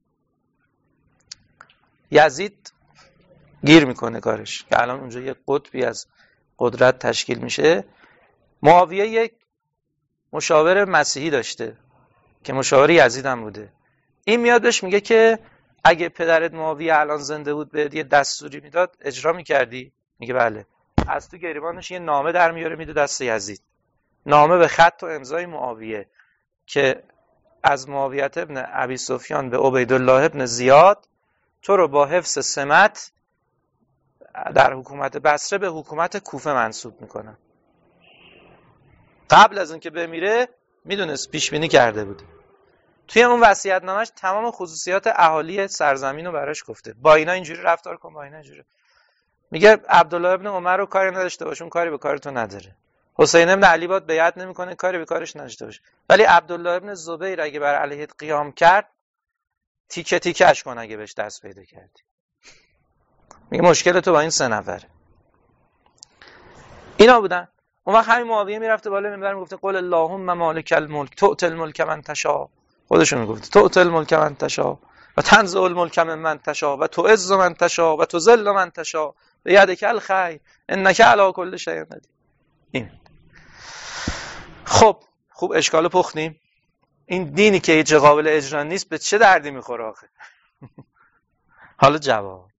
یزید گیر میکنه کارش که الان اونجا یه قطبی از قدرت تشکیل میشه. معاویه یک مشاور مسیحی داشته که مشاور یزید هم بوده. این میاد بهش میگه که اگه پدرت معاویه الان زنده بود بهت یه دستوری میداد اجرا میکردی؟ میگه بله. از تو گریبانش یه نامه در میاره میده دست یزید. نامه به خط و امضای معاویه که از معاویه ابن ابی سفیان به عبیدالله ابن زیاد تو رو با حفظ سمت در حکومت بصره به حکومت کوفه منصوب میکنم. قبل از اینکه بمیره میدونست، پیش بینی کرده بود. توی اون وصیت‌نامه‌اش تمام خصوصیات اهالی سرزمین رو براش گفته. با اینا اینجوری رفتار کن، با اینا اینجوری. میگه عبدالله ابن عمر رو کاری نداشته باش، اون کاری به کار تو نداره. حسین ابن علی باد بیعت نمیکنه، کاری به کارش نداشته باش. ولی عبدالله ابن زبیر اگه بر علیهت قیام کرد، تیکه تیکش کن اگه بهش دست پیدا کردی. میگه مشکل تو با این سه نفره. اینا بودن. اون وقت همین معاویه میرفته بالا منبر میگفته قل اللهم مالک الملک تؤتی الملک من تشاء. خودشون میگفت تؤتی الملک من تشاء و تنزع الملک من تشاء و تعز من تشاء و تذل من تشاء بیدک الخیر انک علی کل شیء قدیر. این خب خوب اشکالو پختیم. این دینی که هیچ قابل اجرا نیست به چه دردی میخوره آخه؟ حالا جواب.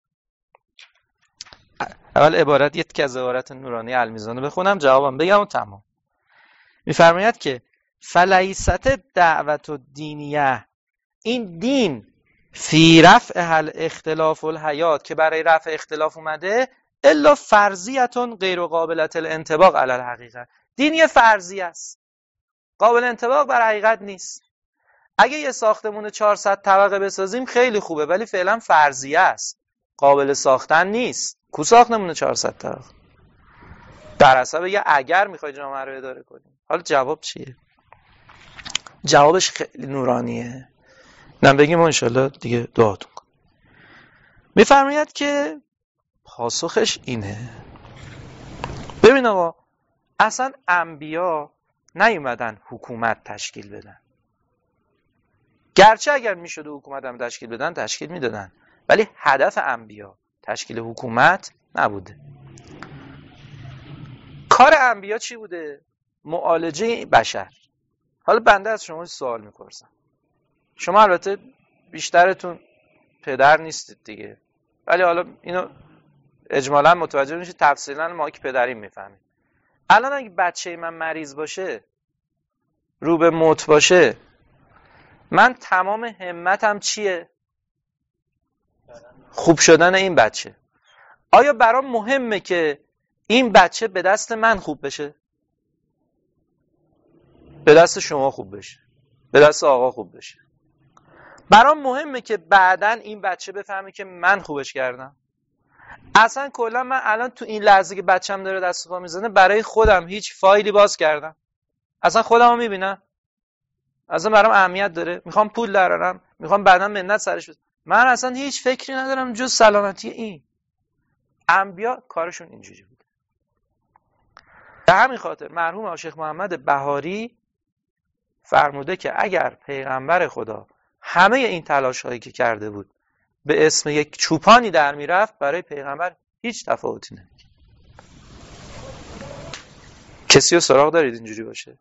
اول عبارت یک از عبارت نورانی المیزان رو بخونم، جوابم بگم و تمام. میفرماید که فلیست دعوت الدینیه، این دین فی رفع الاختلاف الحیات که برای رفع اختلاف اومده، الا فرضیتون غیر قابلة الانطباق علی الحقیقه. دین یه فرضیه است، قابل انطباق بر حقیقت نیست. اگه یه ساختمون چهارصد طبقه بسازیم خیلی خوبه، ولی فعلا فرضیه است، قابل ساختن نیست. کو ساختمون چهارصد طبقه؟ در حساب یه اگر میخوای جامعه رو اداره کنیم. حالا جواب چیه؟ جوابش خیلی نورانیه. نم بگیم انشالله دیگه دعاتون کن. میفرماید که پاسخش اینه. ببین آقا، اصلا انبیا نیومدن حکومت تشکیل بدن. گرچه اگر میشد حکومت هم تشکیل بدن تشکیل میدادن، ولی هدف انبیا تشکیل حکومت نبوده. کار انبیا چی بوده؟ معالجه بشر. حالا بنده از شما سوال میپرسم. شما البته بیشترتون پدر نیستید دیگه، ولی حالا اینو اجمالا متوجه میشید، تفصیلا ما که پدریم میفهمید. الان اگه بچه من مریض باشه، رو به موت باشه، من تمام همتم چیه؟ خوب شدن این بچه. آیا برام مهمه که این بچه به دست من خوب بشه؟ به دست شما خوب بشه، به دست آقا خوب بشه. برام مهمه که بعداً این بچه بفهمه که من خوبش کردم. اصلا کلا من الان تو این لحظه که بچه‌م داره دست و پا میزنه، برای خودم هیچ فایلی باز کردم؟ اصلا خودم رو میبینم؟ اصلا برام اهمیت داره؟ میخوام پول درارم؟ میخوام بعداً منت سرش بزنم؟ من اصلا هیچ فکری ندارم جز سلامتی این. انبیا کارشون اینجوری بود. به همین خاطر مرحوم شیخ محمد بهاری فرموده که اگر پیغمبر خدا همه این تلاش هایی که کرده بود به اسم یک چوپانی در میرفت، برای پیغمبر هیچ تفاوتی نمی‌کرد. کسی رو سراغ دارید اینجوری باشه؟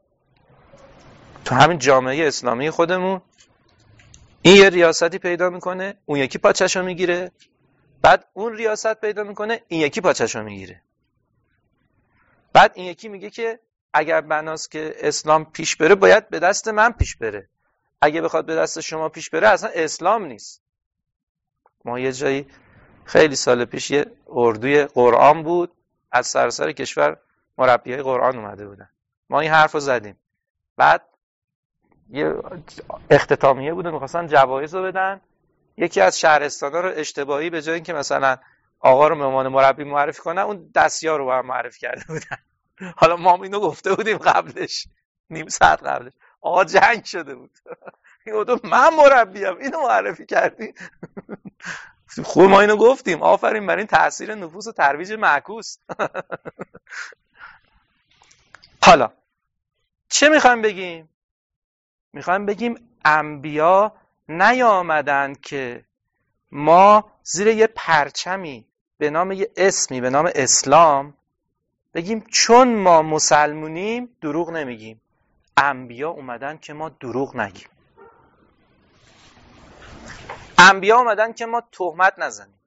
تو همین جامعه اسلامی خودمون این یه ریاستی پیدا میکنه، اون یکی پاچشو میگیره، بعد اون ریاست پیدا میکنه، این یکی پاچشو میگیره، بعد این یکی میگه که اگر بناست که اسلام پیش بره باید به دست من پیش بره، اگه بخواد به دست شما پیش بره اصلا اسلام نیست. ما یه جایی خیلی سال پیش یه اردوی قرآن بود، از سراسر کشور مربیای قرآن اومده بودن، ما این حرف رو زدیم. بعد یه اختتامیه بوده، میخواستن جوایز رو بدن، یکی از شهرستانا رو اشتباهی به جای اینکه مثلا آقا رو به عنوان مربی معرفی کنن، اون دستیار رو با هم معرفی کرده بودن. حالا ما اینو گفته بودیم قبلش، نیم ساعت قبلش، آقا جنگ شده بود. این تو من مربیم، اینو معرفی کردی. خوب ما اینو گفتیم، آفرین بر این تاثیر نفوذ و ترویج معکوس. حالا چه میخوایم بگیم؟ میخوایم بگیم انبیا نیامدن که ما زیر یه پرچمی به نام یه اسمی به نام اسلام بگیم چون ما مسلمونیم دروغ نمیگیم. انبیا اومدن که ما دروغ نگیم. انبیا اومدن که ما تهمت نزنیم.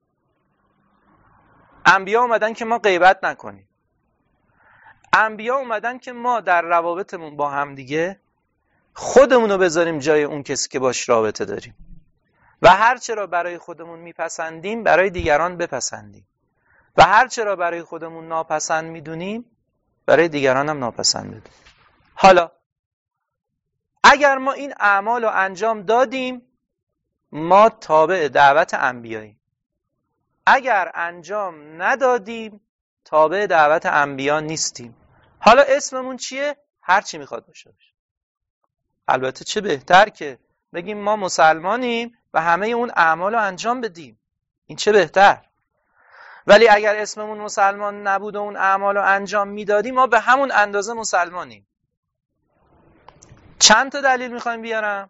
انبیا اومدن که ما غیبت نکنیم. انبیا اومدن که ما در روابطمون با هم دیگه خودمونو بذاریم جای اون کسی که باش رابطه داریم. و هر چرا برای خودمون میپسندیم برای دیگران بپسندیم و هر چرا برای خودمون ناپسند میدونیم برای دیگران هم ناپسند بدونیم. حالا اگر ما این اعمال رو انجام دادیم ما تابع دعوت انبیاییم، اگر انجام ندادیم تابع دعوت انبیا نیستیم. حالا اسممون چیه؟ هر چی میخواد باشه باشه. البته چه بهتر که بگیم ما مسلمانیم و همه اون اعمال رو انجام بدیم، این چه بهتر. ولی اگر اسممون مسلمان نبود و اون اعمال رو انجام میدادیم ما به همون اندازه مسلمانیم. چند تا دلیل میخوایم بیارم؟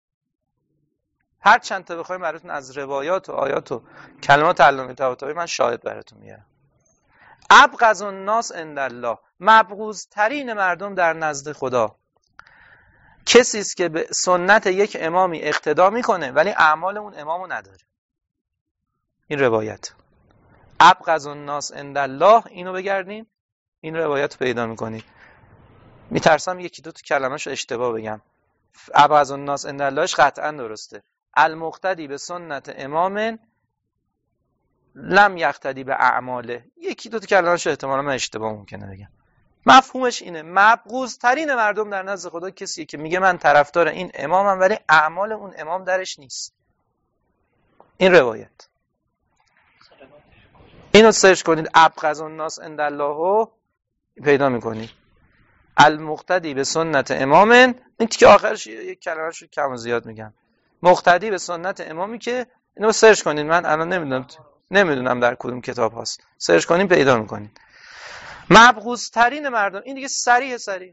هر چند تا بخوایم براتون از روایات و آیات و کلمات علامه طباطبایی من شاهد براتون میارم. ابغض الناس عند الله، مبغوض ترین مردم در نزد خدا کسی است که به سنت یک امامی اقتدا میکنه ولی اعمال اون امامو نداره. این روایت ابغض الناس عند الله، اینو بگردین این روایت پیدا میکنید. میترسم یکی دو تا کلمه‌شو اشتباه بگم. ابغض الناس عند اللهش قطعا درسته. المقتدی به سنت امام لم یقتدی به اعماله. یکی دو تا کلمه‌شو احتمالاً من اشتباه ممکنه بگم. مفهومش اینه مبغوض ترین مردم در نزد خدا کسیه که میگه من طرفدار این امامم ولی اعمال اون امام درش نیست. این روایت اینو سرچ کنید، ابغض الناس عند الله رو پیدا میکنید. المقتدی به سنت امام، این که آخرش یک کلمه‌شو کم و زیاد میگم، مقتدی به سنت امامی که اینو سرچ کنید. من الان نمیدونم نمیدونم در کدوم کتاب هست، سرچ کنید پیدا میکنید. مبغوض ترین مردم، این دیگه صریح صریح.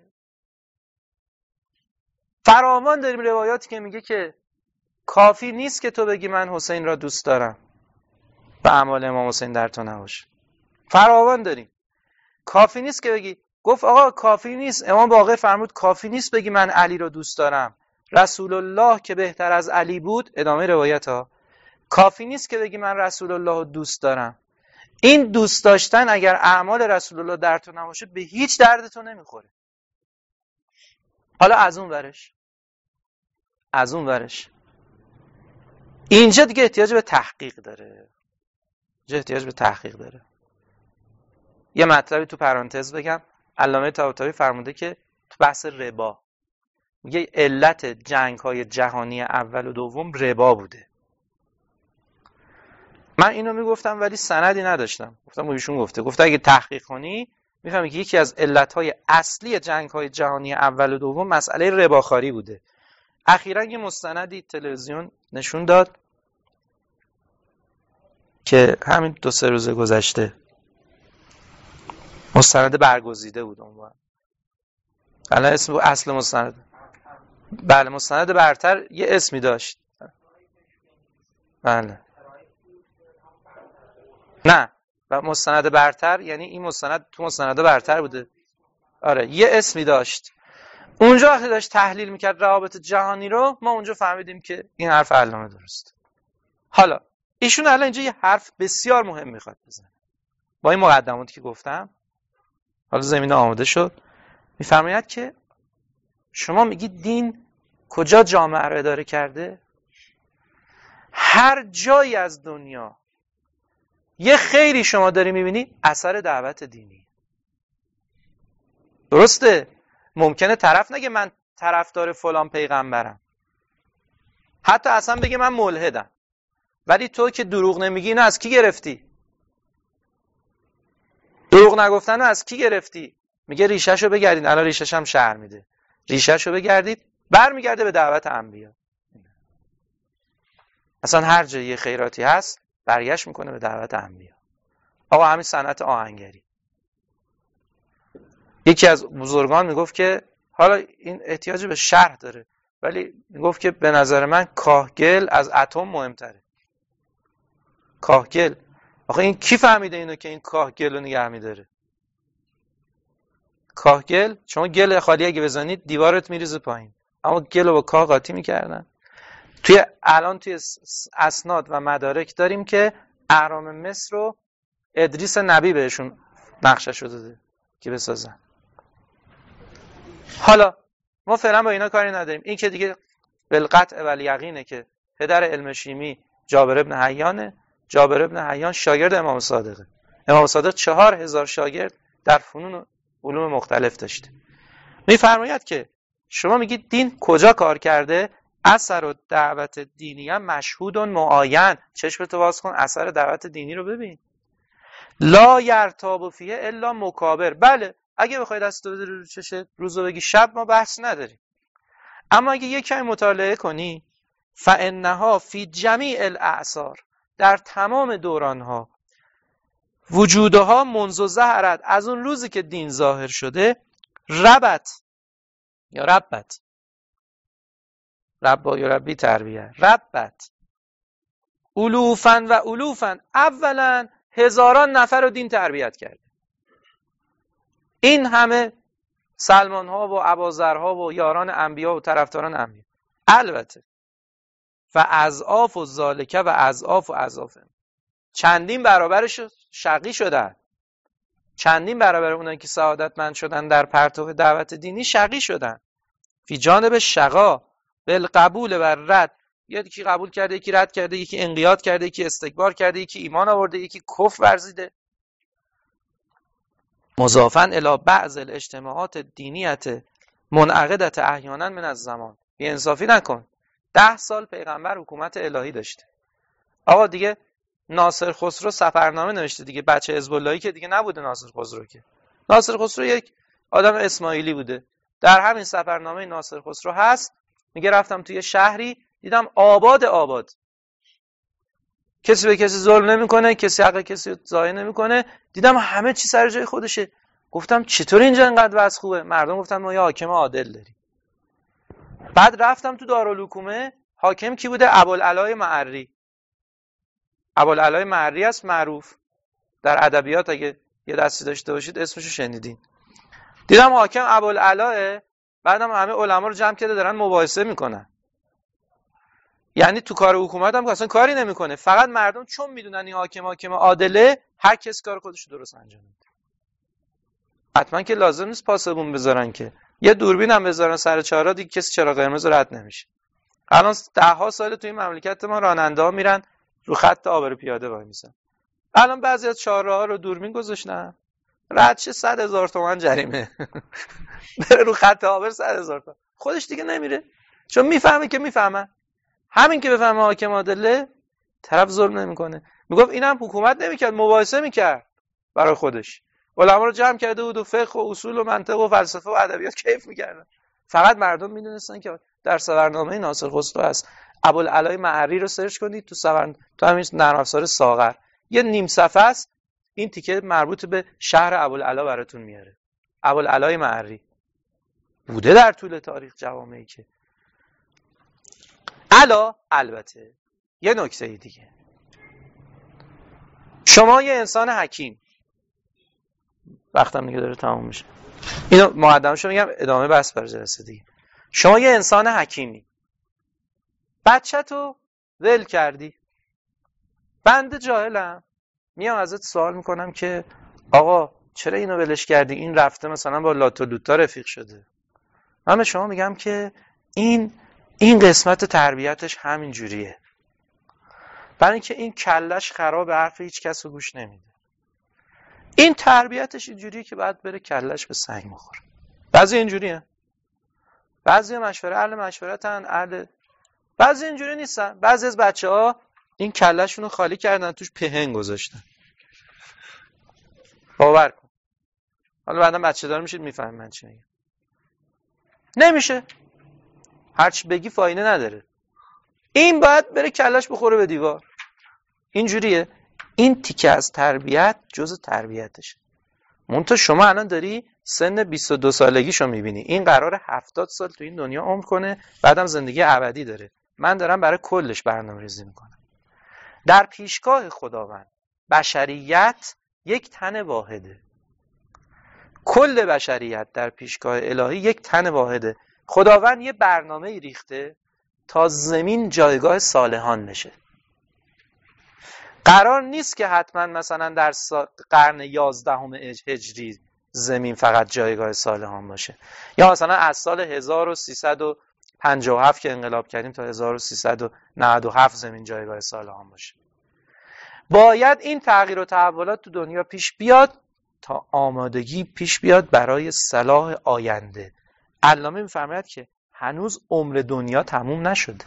فراوان داریم روایاتی که میگه که کافی نیست که تو بگی من حسین را دوست دارم و اعمال امام حسین در تو نباشه. فراوان داریم. کافی نیست که بگی، گفت آقا کافی نیست، امام باقر فرمود کافی نیست بگی من علی را دوست دارم، رسول الله که بهتر از علی بود، ادامه روایت ها، کافی نیست که بگی من رسول الله رو دوست دارم. این دوست داشتن اگر اعمال رسول الله در تو نباشه به هیچ درد تو نمیخوره. حالا از اون ورش از اون ورش اینجا دیگه احتیاج به تحقیق داره. اینجا احتیاج به تحقیق داره. یه مطلبی تو پرانتز بگم، علامه طباطبایی فرموده که تو بحث ربا میگه علت جنگ‌های جهانی اول و دوم ربا بوده. من اینو میگفتم ولی سندی نداشتم، گفتم ایشون گفته گفته اگه تحقیق کنی میفهمی که یکی از علتهای اصلی جنگ‌های جهانی اول و دوم مسئله رباخواری بوده. اخیراً یه مستندی تلویزیون نشون داد که همین دو سه روز گذشته، مستند برگزیده بود عنوان. الان اسم اصل مستند، بله مستند برتر یه اسمی داشت. بله نه و مستند برتر یعنی این مستند تو مستند برتر بوده. آره یه اسمی داشت. اونجا وقتی داشت تحلیل میکرد روابط جهانی رو، ما اونجا فهمیدیم که این حرف علامه درست. حالا ایشون الان اینجا یه حرف بسیار مهم میخواد بزنه با این مقدماتی که گفتم. حالا زمین آماده شد. میفرماید که شما میگید دین کجا جامعه رو اداره کرده؟ هر جایی از دنیا یه خیری شما داری میبینی اثر دعوت دینی. درسته؟ ممکنه طرف نگه من طرفدار فلان پیغمبرم، حتی اصلا بگه من ملحدم، ولی تو که دروغ نمیگی اینو از کی گرفتی؟ دروغ نگفتن از کی گرفتی؟ میگه ریشه‌شو بگردید. الان ریشه‌ش هم شرح میده. ریشه‌شو بگردید، برمیگرده به دعوت انبیا. اصلا هر جایی یه خیراتی هست برگشت میکنه به دعوت انبیا. آقا همین صنعت آهنگری، یکی از بزرگان میگفت که حالا این احتیاج به شرح داره، ولی میگفت که به نظر من کاهگل از اتم مهمتره. کاهگل، آخه این کی فهمیده اینو که این کاهگل رو نگه میداره؟ کاهگل، شما گل خالی اگه بزنید دیوارت میریزه پایین، اما گل رو با کاه قاطی میکردن. توی الان توی اسناد و مدارک داریم که اهرام مصر رو ادریس نبی بهشون نقشه‌شو داده که بسازن. حالا ما فعلا با اینا کاری نداریم. این که دیگه بالقطع و الیقینه که پدر علم شیمی جابر ابن حیانه. جابر ابن حیان شاگرد امام صادقه. امام صادق چهار هزار شاگرد در فنون علوم مختلف داشته. میفرماید که شما میگید دین کجا کار کرده؟ اثر و دعوت دینی هم مشهود و معاین. چشمتو باز کن، اثر دعوت دینی رو ببین. لا یرتاب فیه الا مکابر. بله اگه بخواید دست بذاری رو چشت روزو بگی شب، ما بحث نداریم. اما اگه یک کمی مطالعه کنی، فانها فی جمیع الاعصار، در تمام دورانها، وجودها منذ ظهرت، از اون روزی که دین ظاهر شده، ربت یا ربت، ربا یا ربی تربیه، ربت الوفن و الوفن، اولا هزاران نفر رو دین تربیت کرده. این همه سلمان ها و ابازرها و یاران انبیا و طرفداران انبیا. البته و اضعاف و ذالکه و اضعاف و اضعاف، چندین برابرش شقی شدن. چندین برابر اونایی که سعادتمند شدن در پرتو دعوت دینی شقی شدن. فی جانب شقا بالقبول و رد، یکی قبول کرده، یکی رد کرده، یکی انقیاد کرده، یکی استکبار کرده، یکی ایمان آورده، یکی کفر ورزیده. مضافاً الی بعض الاجتماعات دینیت منعقدت احیانا من الزمان. بی انصافی نکن. ده سال پیغمبر حکومت الهی داشته. آقا دیگه ناصر خسرو سفرنامه نوشته دیگه، بچه حزب اللهی که دیگه نبوده ناصر خسرو. که ناصر خسرو یک آدم اسماعیلی بوده. در همین سفرنامه ناصر خسرو هست، میگه رفتم توی شهری دیدم آباد آباد، کسی به کسی ظلم نمیکنه، کسی حق کسی ضایع نمیکنه، دیدم همه چی سر جای خودشه. گفتم چطور اینجا اینقدر وضع خوبه؟ مردم گفتن ما یه حاکم عادل داریم. بعد رفتم تو دارالحکومه، حاکم کی بوده؟ ابوالعلای معری. ابوالعلای معری است، معروف در ادبیات، اگه یه دستی داشته باشید اسمشو شنیدین. دیدم حاکم ابوالعلاه، بعدم همه علما رو جمع کرده دارن مباحثه میکنن. یعنی تو کار حکومت هم اصلا کاری نمیکنه، فقط مردم چون میدونن این حاکم حاکم عادله، هر کس کار خودش درست انجام میده. حتما که لازم نیست پاسبون بذارن، که یه دوربین هم بذارن سر چهارراه، دیگه کسی چراغ قرمز رد نمیشه. الان ده ها سال تو این مملکت ما راننده‌ها میرن رو خط عابر پیاده وای میسن. الان بعضی از چهارراه‌ها رو دوربین گذاشتن، رد شه صد هزار تومان جریمه. بره رو خط عابر صد هزار تومان. خودش دیگه نمیره، چون میفهمه که میفهمه. همین که بفهمه حاکم عادله، طرف ظلم نمیکنه. میگفت اینم حکومت نمیکرد، مباحثه میکرد برای خودش. علما رو جمع کرده بود و فقه و اصول و منطق و فلسفه و ادبیات کیف میکردن. فقط مردم میدونستن که در سفرنامه ناصر خسرو هست. ابوالعلای معری رو سرچ کنید تو سفر تو همین نرم افزار ساغر، یه نیم صفحه است، این تیکه مربوط به شهر ابوالعلا براتون میاره. ابوالعلای معری بوده در طول تاریخ جوامعی که الا. البته یه نکته دیگه، شما یه انسان حکیم، وقتم دیگه داره تموم میشه، اینو مقدمه‌شو میگم ادامه بحث برای جلسه دیگه. شما یه انسان حکیمی، بچه‌تو ول کردی، بنده جاهلم میام ازت سوال میکنم که آقا چرا اینو ولش کردی؟ این رفته مثلا با لات و لوتا رفیق شده. من به شما میگم که این این قسمت تربیتش همین جوریه، برای اینکه این کلش خراب، حرف هیچ کس رو گوش نمیده. این تربیتش اینجوریه که بعد بره کلش به سنگ بخوره. بعضی اینجوریه، بعضی مشوره اهل مشورتن، اهل بعضی اینجوری نیستن. بعضی از بچه‌ها این کلشون رو خالی کردن، توش پهن گذاشتن. باور کن. حالا بعدم بچه دار میشید میفهمید من چی میگم. نمیشه، هرچی بگی فایده نداره. این باید بره کلش بخوره به دیوار. اینجوریه. این تیکه از تربیت جزء تربیتشه. منتها شما الان داری سن بیست و دو سالگیشو میبینی، این قراره هفتاد سال تو این دنیا عمر کنه، بعدم زندگی ابدی داره. من دارم برای کلش برنامه‌ریزی میکنم. در پیشگاه خداوند بشریت یک تن واحده. کل بشریت در پیشگاه الهی یک تن واحده. خداوند یه برنامه‌ای ریخته تا زمین جایگاه صالحان بشه. قرار نیست که حتما مثلا در قرن یازدهم هجری زمین فقط جایگاه صالحان باشه، یا مثلا از سال هزار و سیصد و پنجاه و هفت که انقلاب کردیم تا هزار و سیصد و نود و هفت زمین جایگاه صالحان باشه. باید این تغییر و تحولات تو دنیا پیش بیاد تا آمادگی پیش بیاد برای صلاح آینده. علامه می‌فرماید که هنوز عمر دنیا تموم نشده.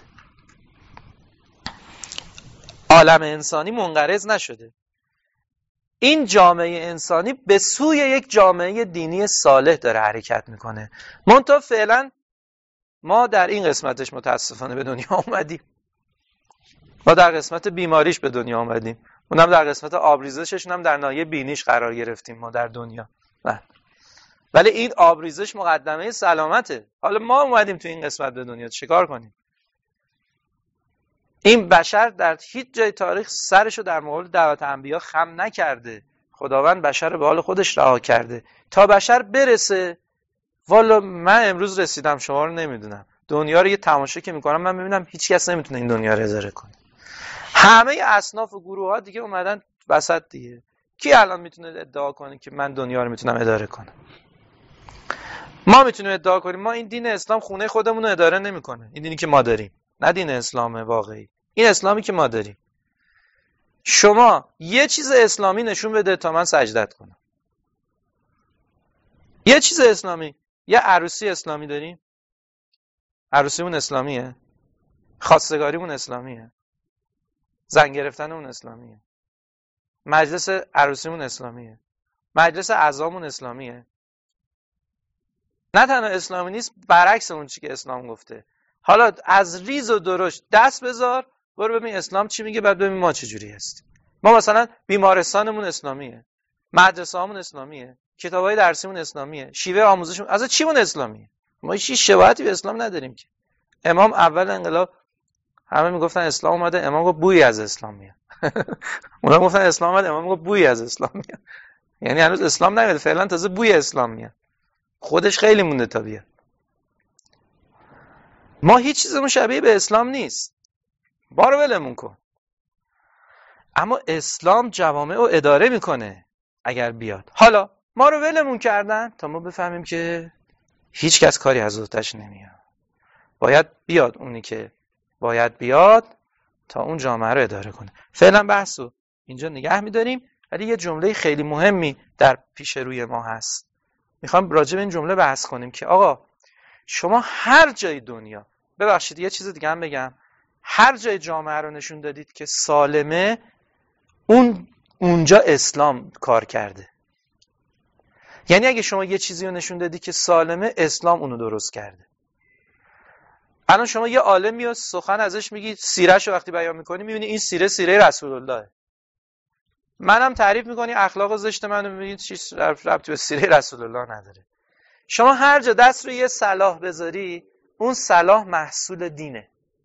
عالم انسانی منقرض نشده. این جامعه انسانی به سوی یک جامعه دینی صالح داره حرکت میکنه. منتها فعلا ما در این قسمتش متاسفانه به دنیا اومدیم. ما در قسمت بیماریش به دنیا اومدیم. اونم در قسمت آبریزشش، اونم در ناحیه بینیش قرار گرفتیم ما در دنیا. نه. ولی این آبریزش مقدمه سلامته. حالا ما اومدیم تو این قسمت به دنیا چیکار کنیم؟ این بشر در هیچ جای تاریخ سرشو در مقابل دعوت انبیا خم نکرده. خداوند بشر به حال خودش رها کرده تا بشر برسه. والا من امروز رسیدم، شما رو نمیدونم. دنیا رو یه تماشا که میکنم من میبینم هیچ کس نمیتونه این دنیا رو اداره کنه. همه اصناف و گروه ها دیگه اومدن وسط دیگه. کی الان میتونه ادعا کنه که من دنیا رو میتونم اداره کنم؟ ما میتونیم ادعا کنیم ما این دین اسلام خونه خودمون رو اداره نمیکنه. این دینی که ما داریم نه دین اسلام واقعی، این اسلامی که ما داریم. شما یه چیز اسلامی نشون بده تا من سجدت کنم. یه چیز اسلامی. یه عروسی اسلامی داریم؟ عروسیمون اسلامیه؟ خواستگاریمون اسلامیه؟ زن گرفتنمون اسلامیه؟ مجلس عروسیمون اسلامیه؟ مجلس عزامون اسلامیه؟ نه تنها اسلامی نیست، برعکس اون چی که اسلام گفته. حالا از ریز و درشت دست بذار، برو ببین اسلام چی میگه، بعد ببین ما چه جوری هستیم. ما مثلا بیمارستانمون اسلامیه، مدرسه‌مون اسلامیه، کتابای درسیمون اسلامیه، شیوه آموزشمون از چیمون اسلامیه. ما هیچ شباهتی به اسلام نداریم که. امام اول انقلاب همه میگفتن اسلام اومده، امام گفت بویی از اسلام میاد. اونا گفتن اسلام اومده، امام گفت بویی از اسلام میاد. یعنی هنوز اسلام نیومده، فعلا تازه بوی اسلام میاد. خودش خیلی مونده تا بیاد. ما هیچ چیزمون شبیه به اسلام نیست. بارو ولمون کن. اما اسلام جوامع رو اداره میکنه اگر بیاد. حالا ما رو ولمون کردن تا ما بفهمیم که هیچ کس کاری از دوتش نمیاد. باید بیاد اونی که باید بیاد تا اون جامعه رو اداره کنه. فعلا بحثو اینجا نگه میداریم، ولی یه جمله خیلی مهمی در پیش روی ما هست. میخوام راجع به این جمله بحث کنیم که آقا شما هر جای دنیا، ببخشید یه چیز دیگه هم بگم، هر جای جامعه رو نشون دادید که سالمه، اون اونجا اسلام کار کرده. یعنی اگه شما یه چیزی رو نشون دادی که سالمه، اسلام اونو درست کرده. الان شما یه عالمی رو سخن ازش میگی، سیرهش رو وقتی بیان میکنی میبینی این سیره سیره رسول الله. منم تعریف میکنی اخلاق زشت منو میبینی چیز ربطی به سیره رسول الله نداره. شما هر جا دست رو یه صلاح بذاری، اون صلاح محصول دینه.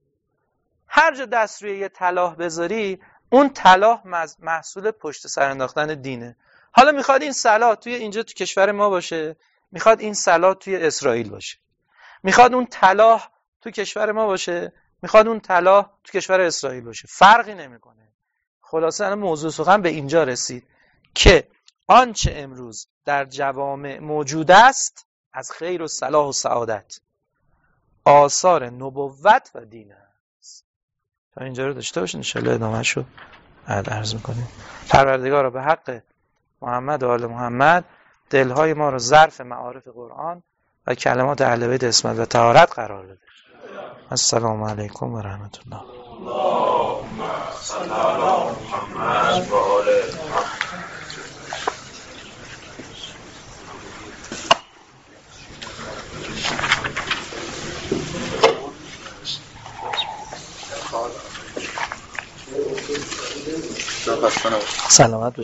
هر جا دست روی یه طلاح بذاری، اون طلاح محصول پشت سر انداختن دینه. حالا میخواد این صلاح توی اینجا تو کشور ما باشه، میخواد این صلاح توی اسرائیل باشه، میخواد اون طلاح تو کشور ما باشه، میخواد اون طلاح تو کشور اسرائیل باشه، فرقی نمیکنه. خلاصه الان موضوع سخن به اینجا رسید که آنچه امروز در جوامع موجود است از خیر و صلاح و سعادت آثار نبوت و دین است. تا اینجا رو داشته باشین، انشالله ادامه‌شو بعد عرض میکنیم. پروردگارا به حق محمد و آل محمد دلهای ما رو ظرف معارف قرآن و کلمات اهل بیت عصمت و طهارت قرار بده. السلام علیکم و رحمت الله. اللهم صل علی محمد و آل محمد. سلامت باشی.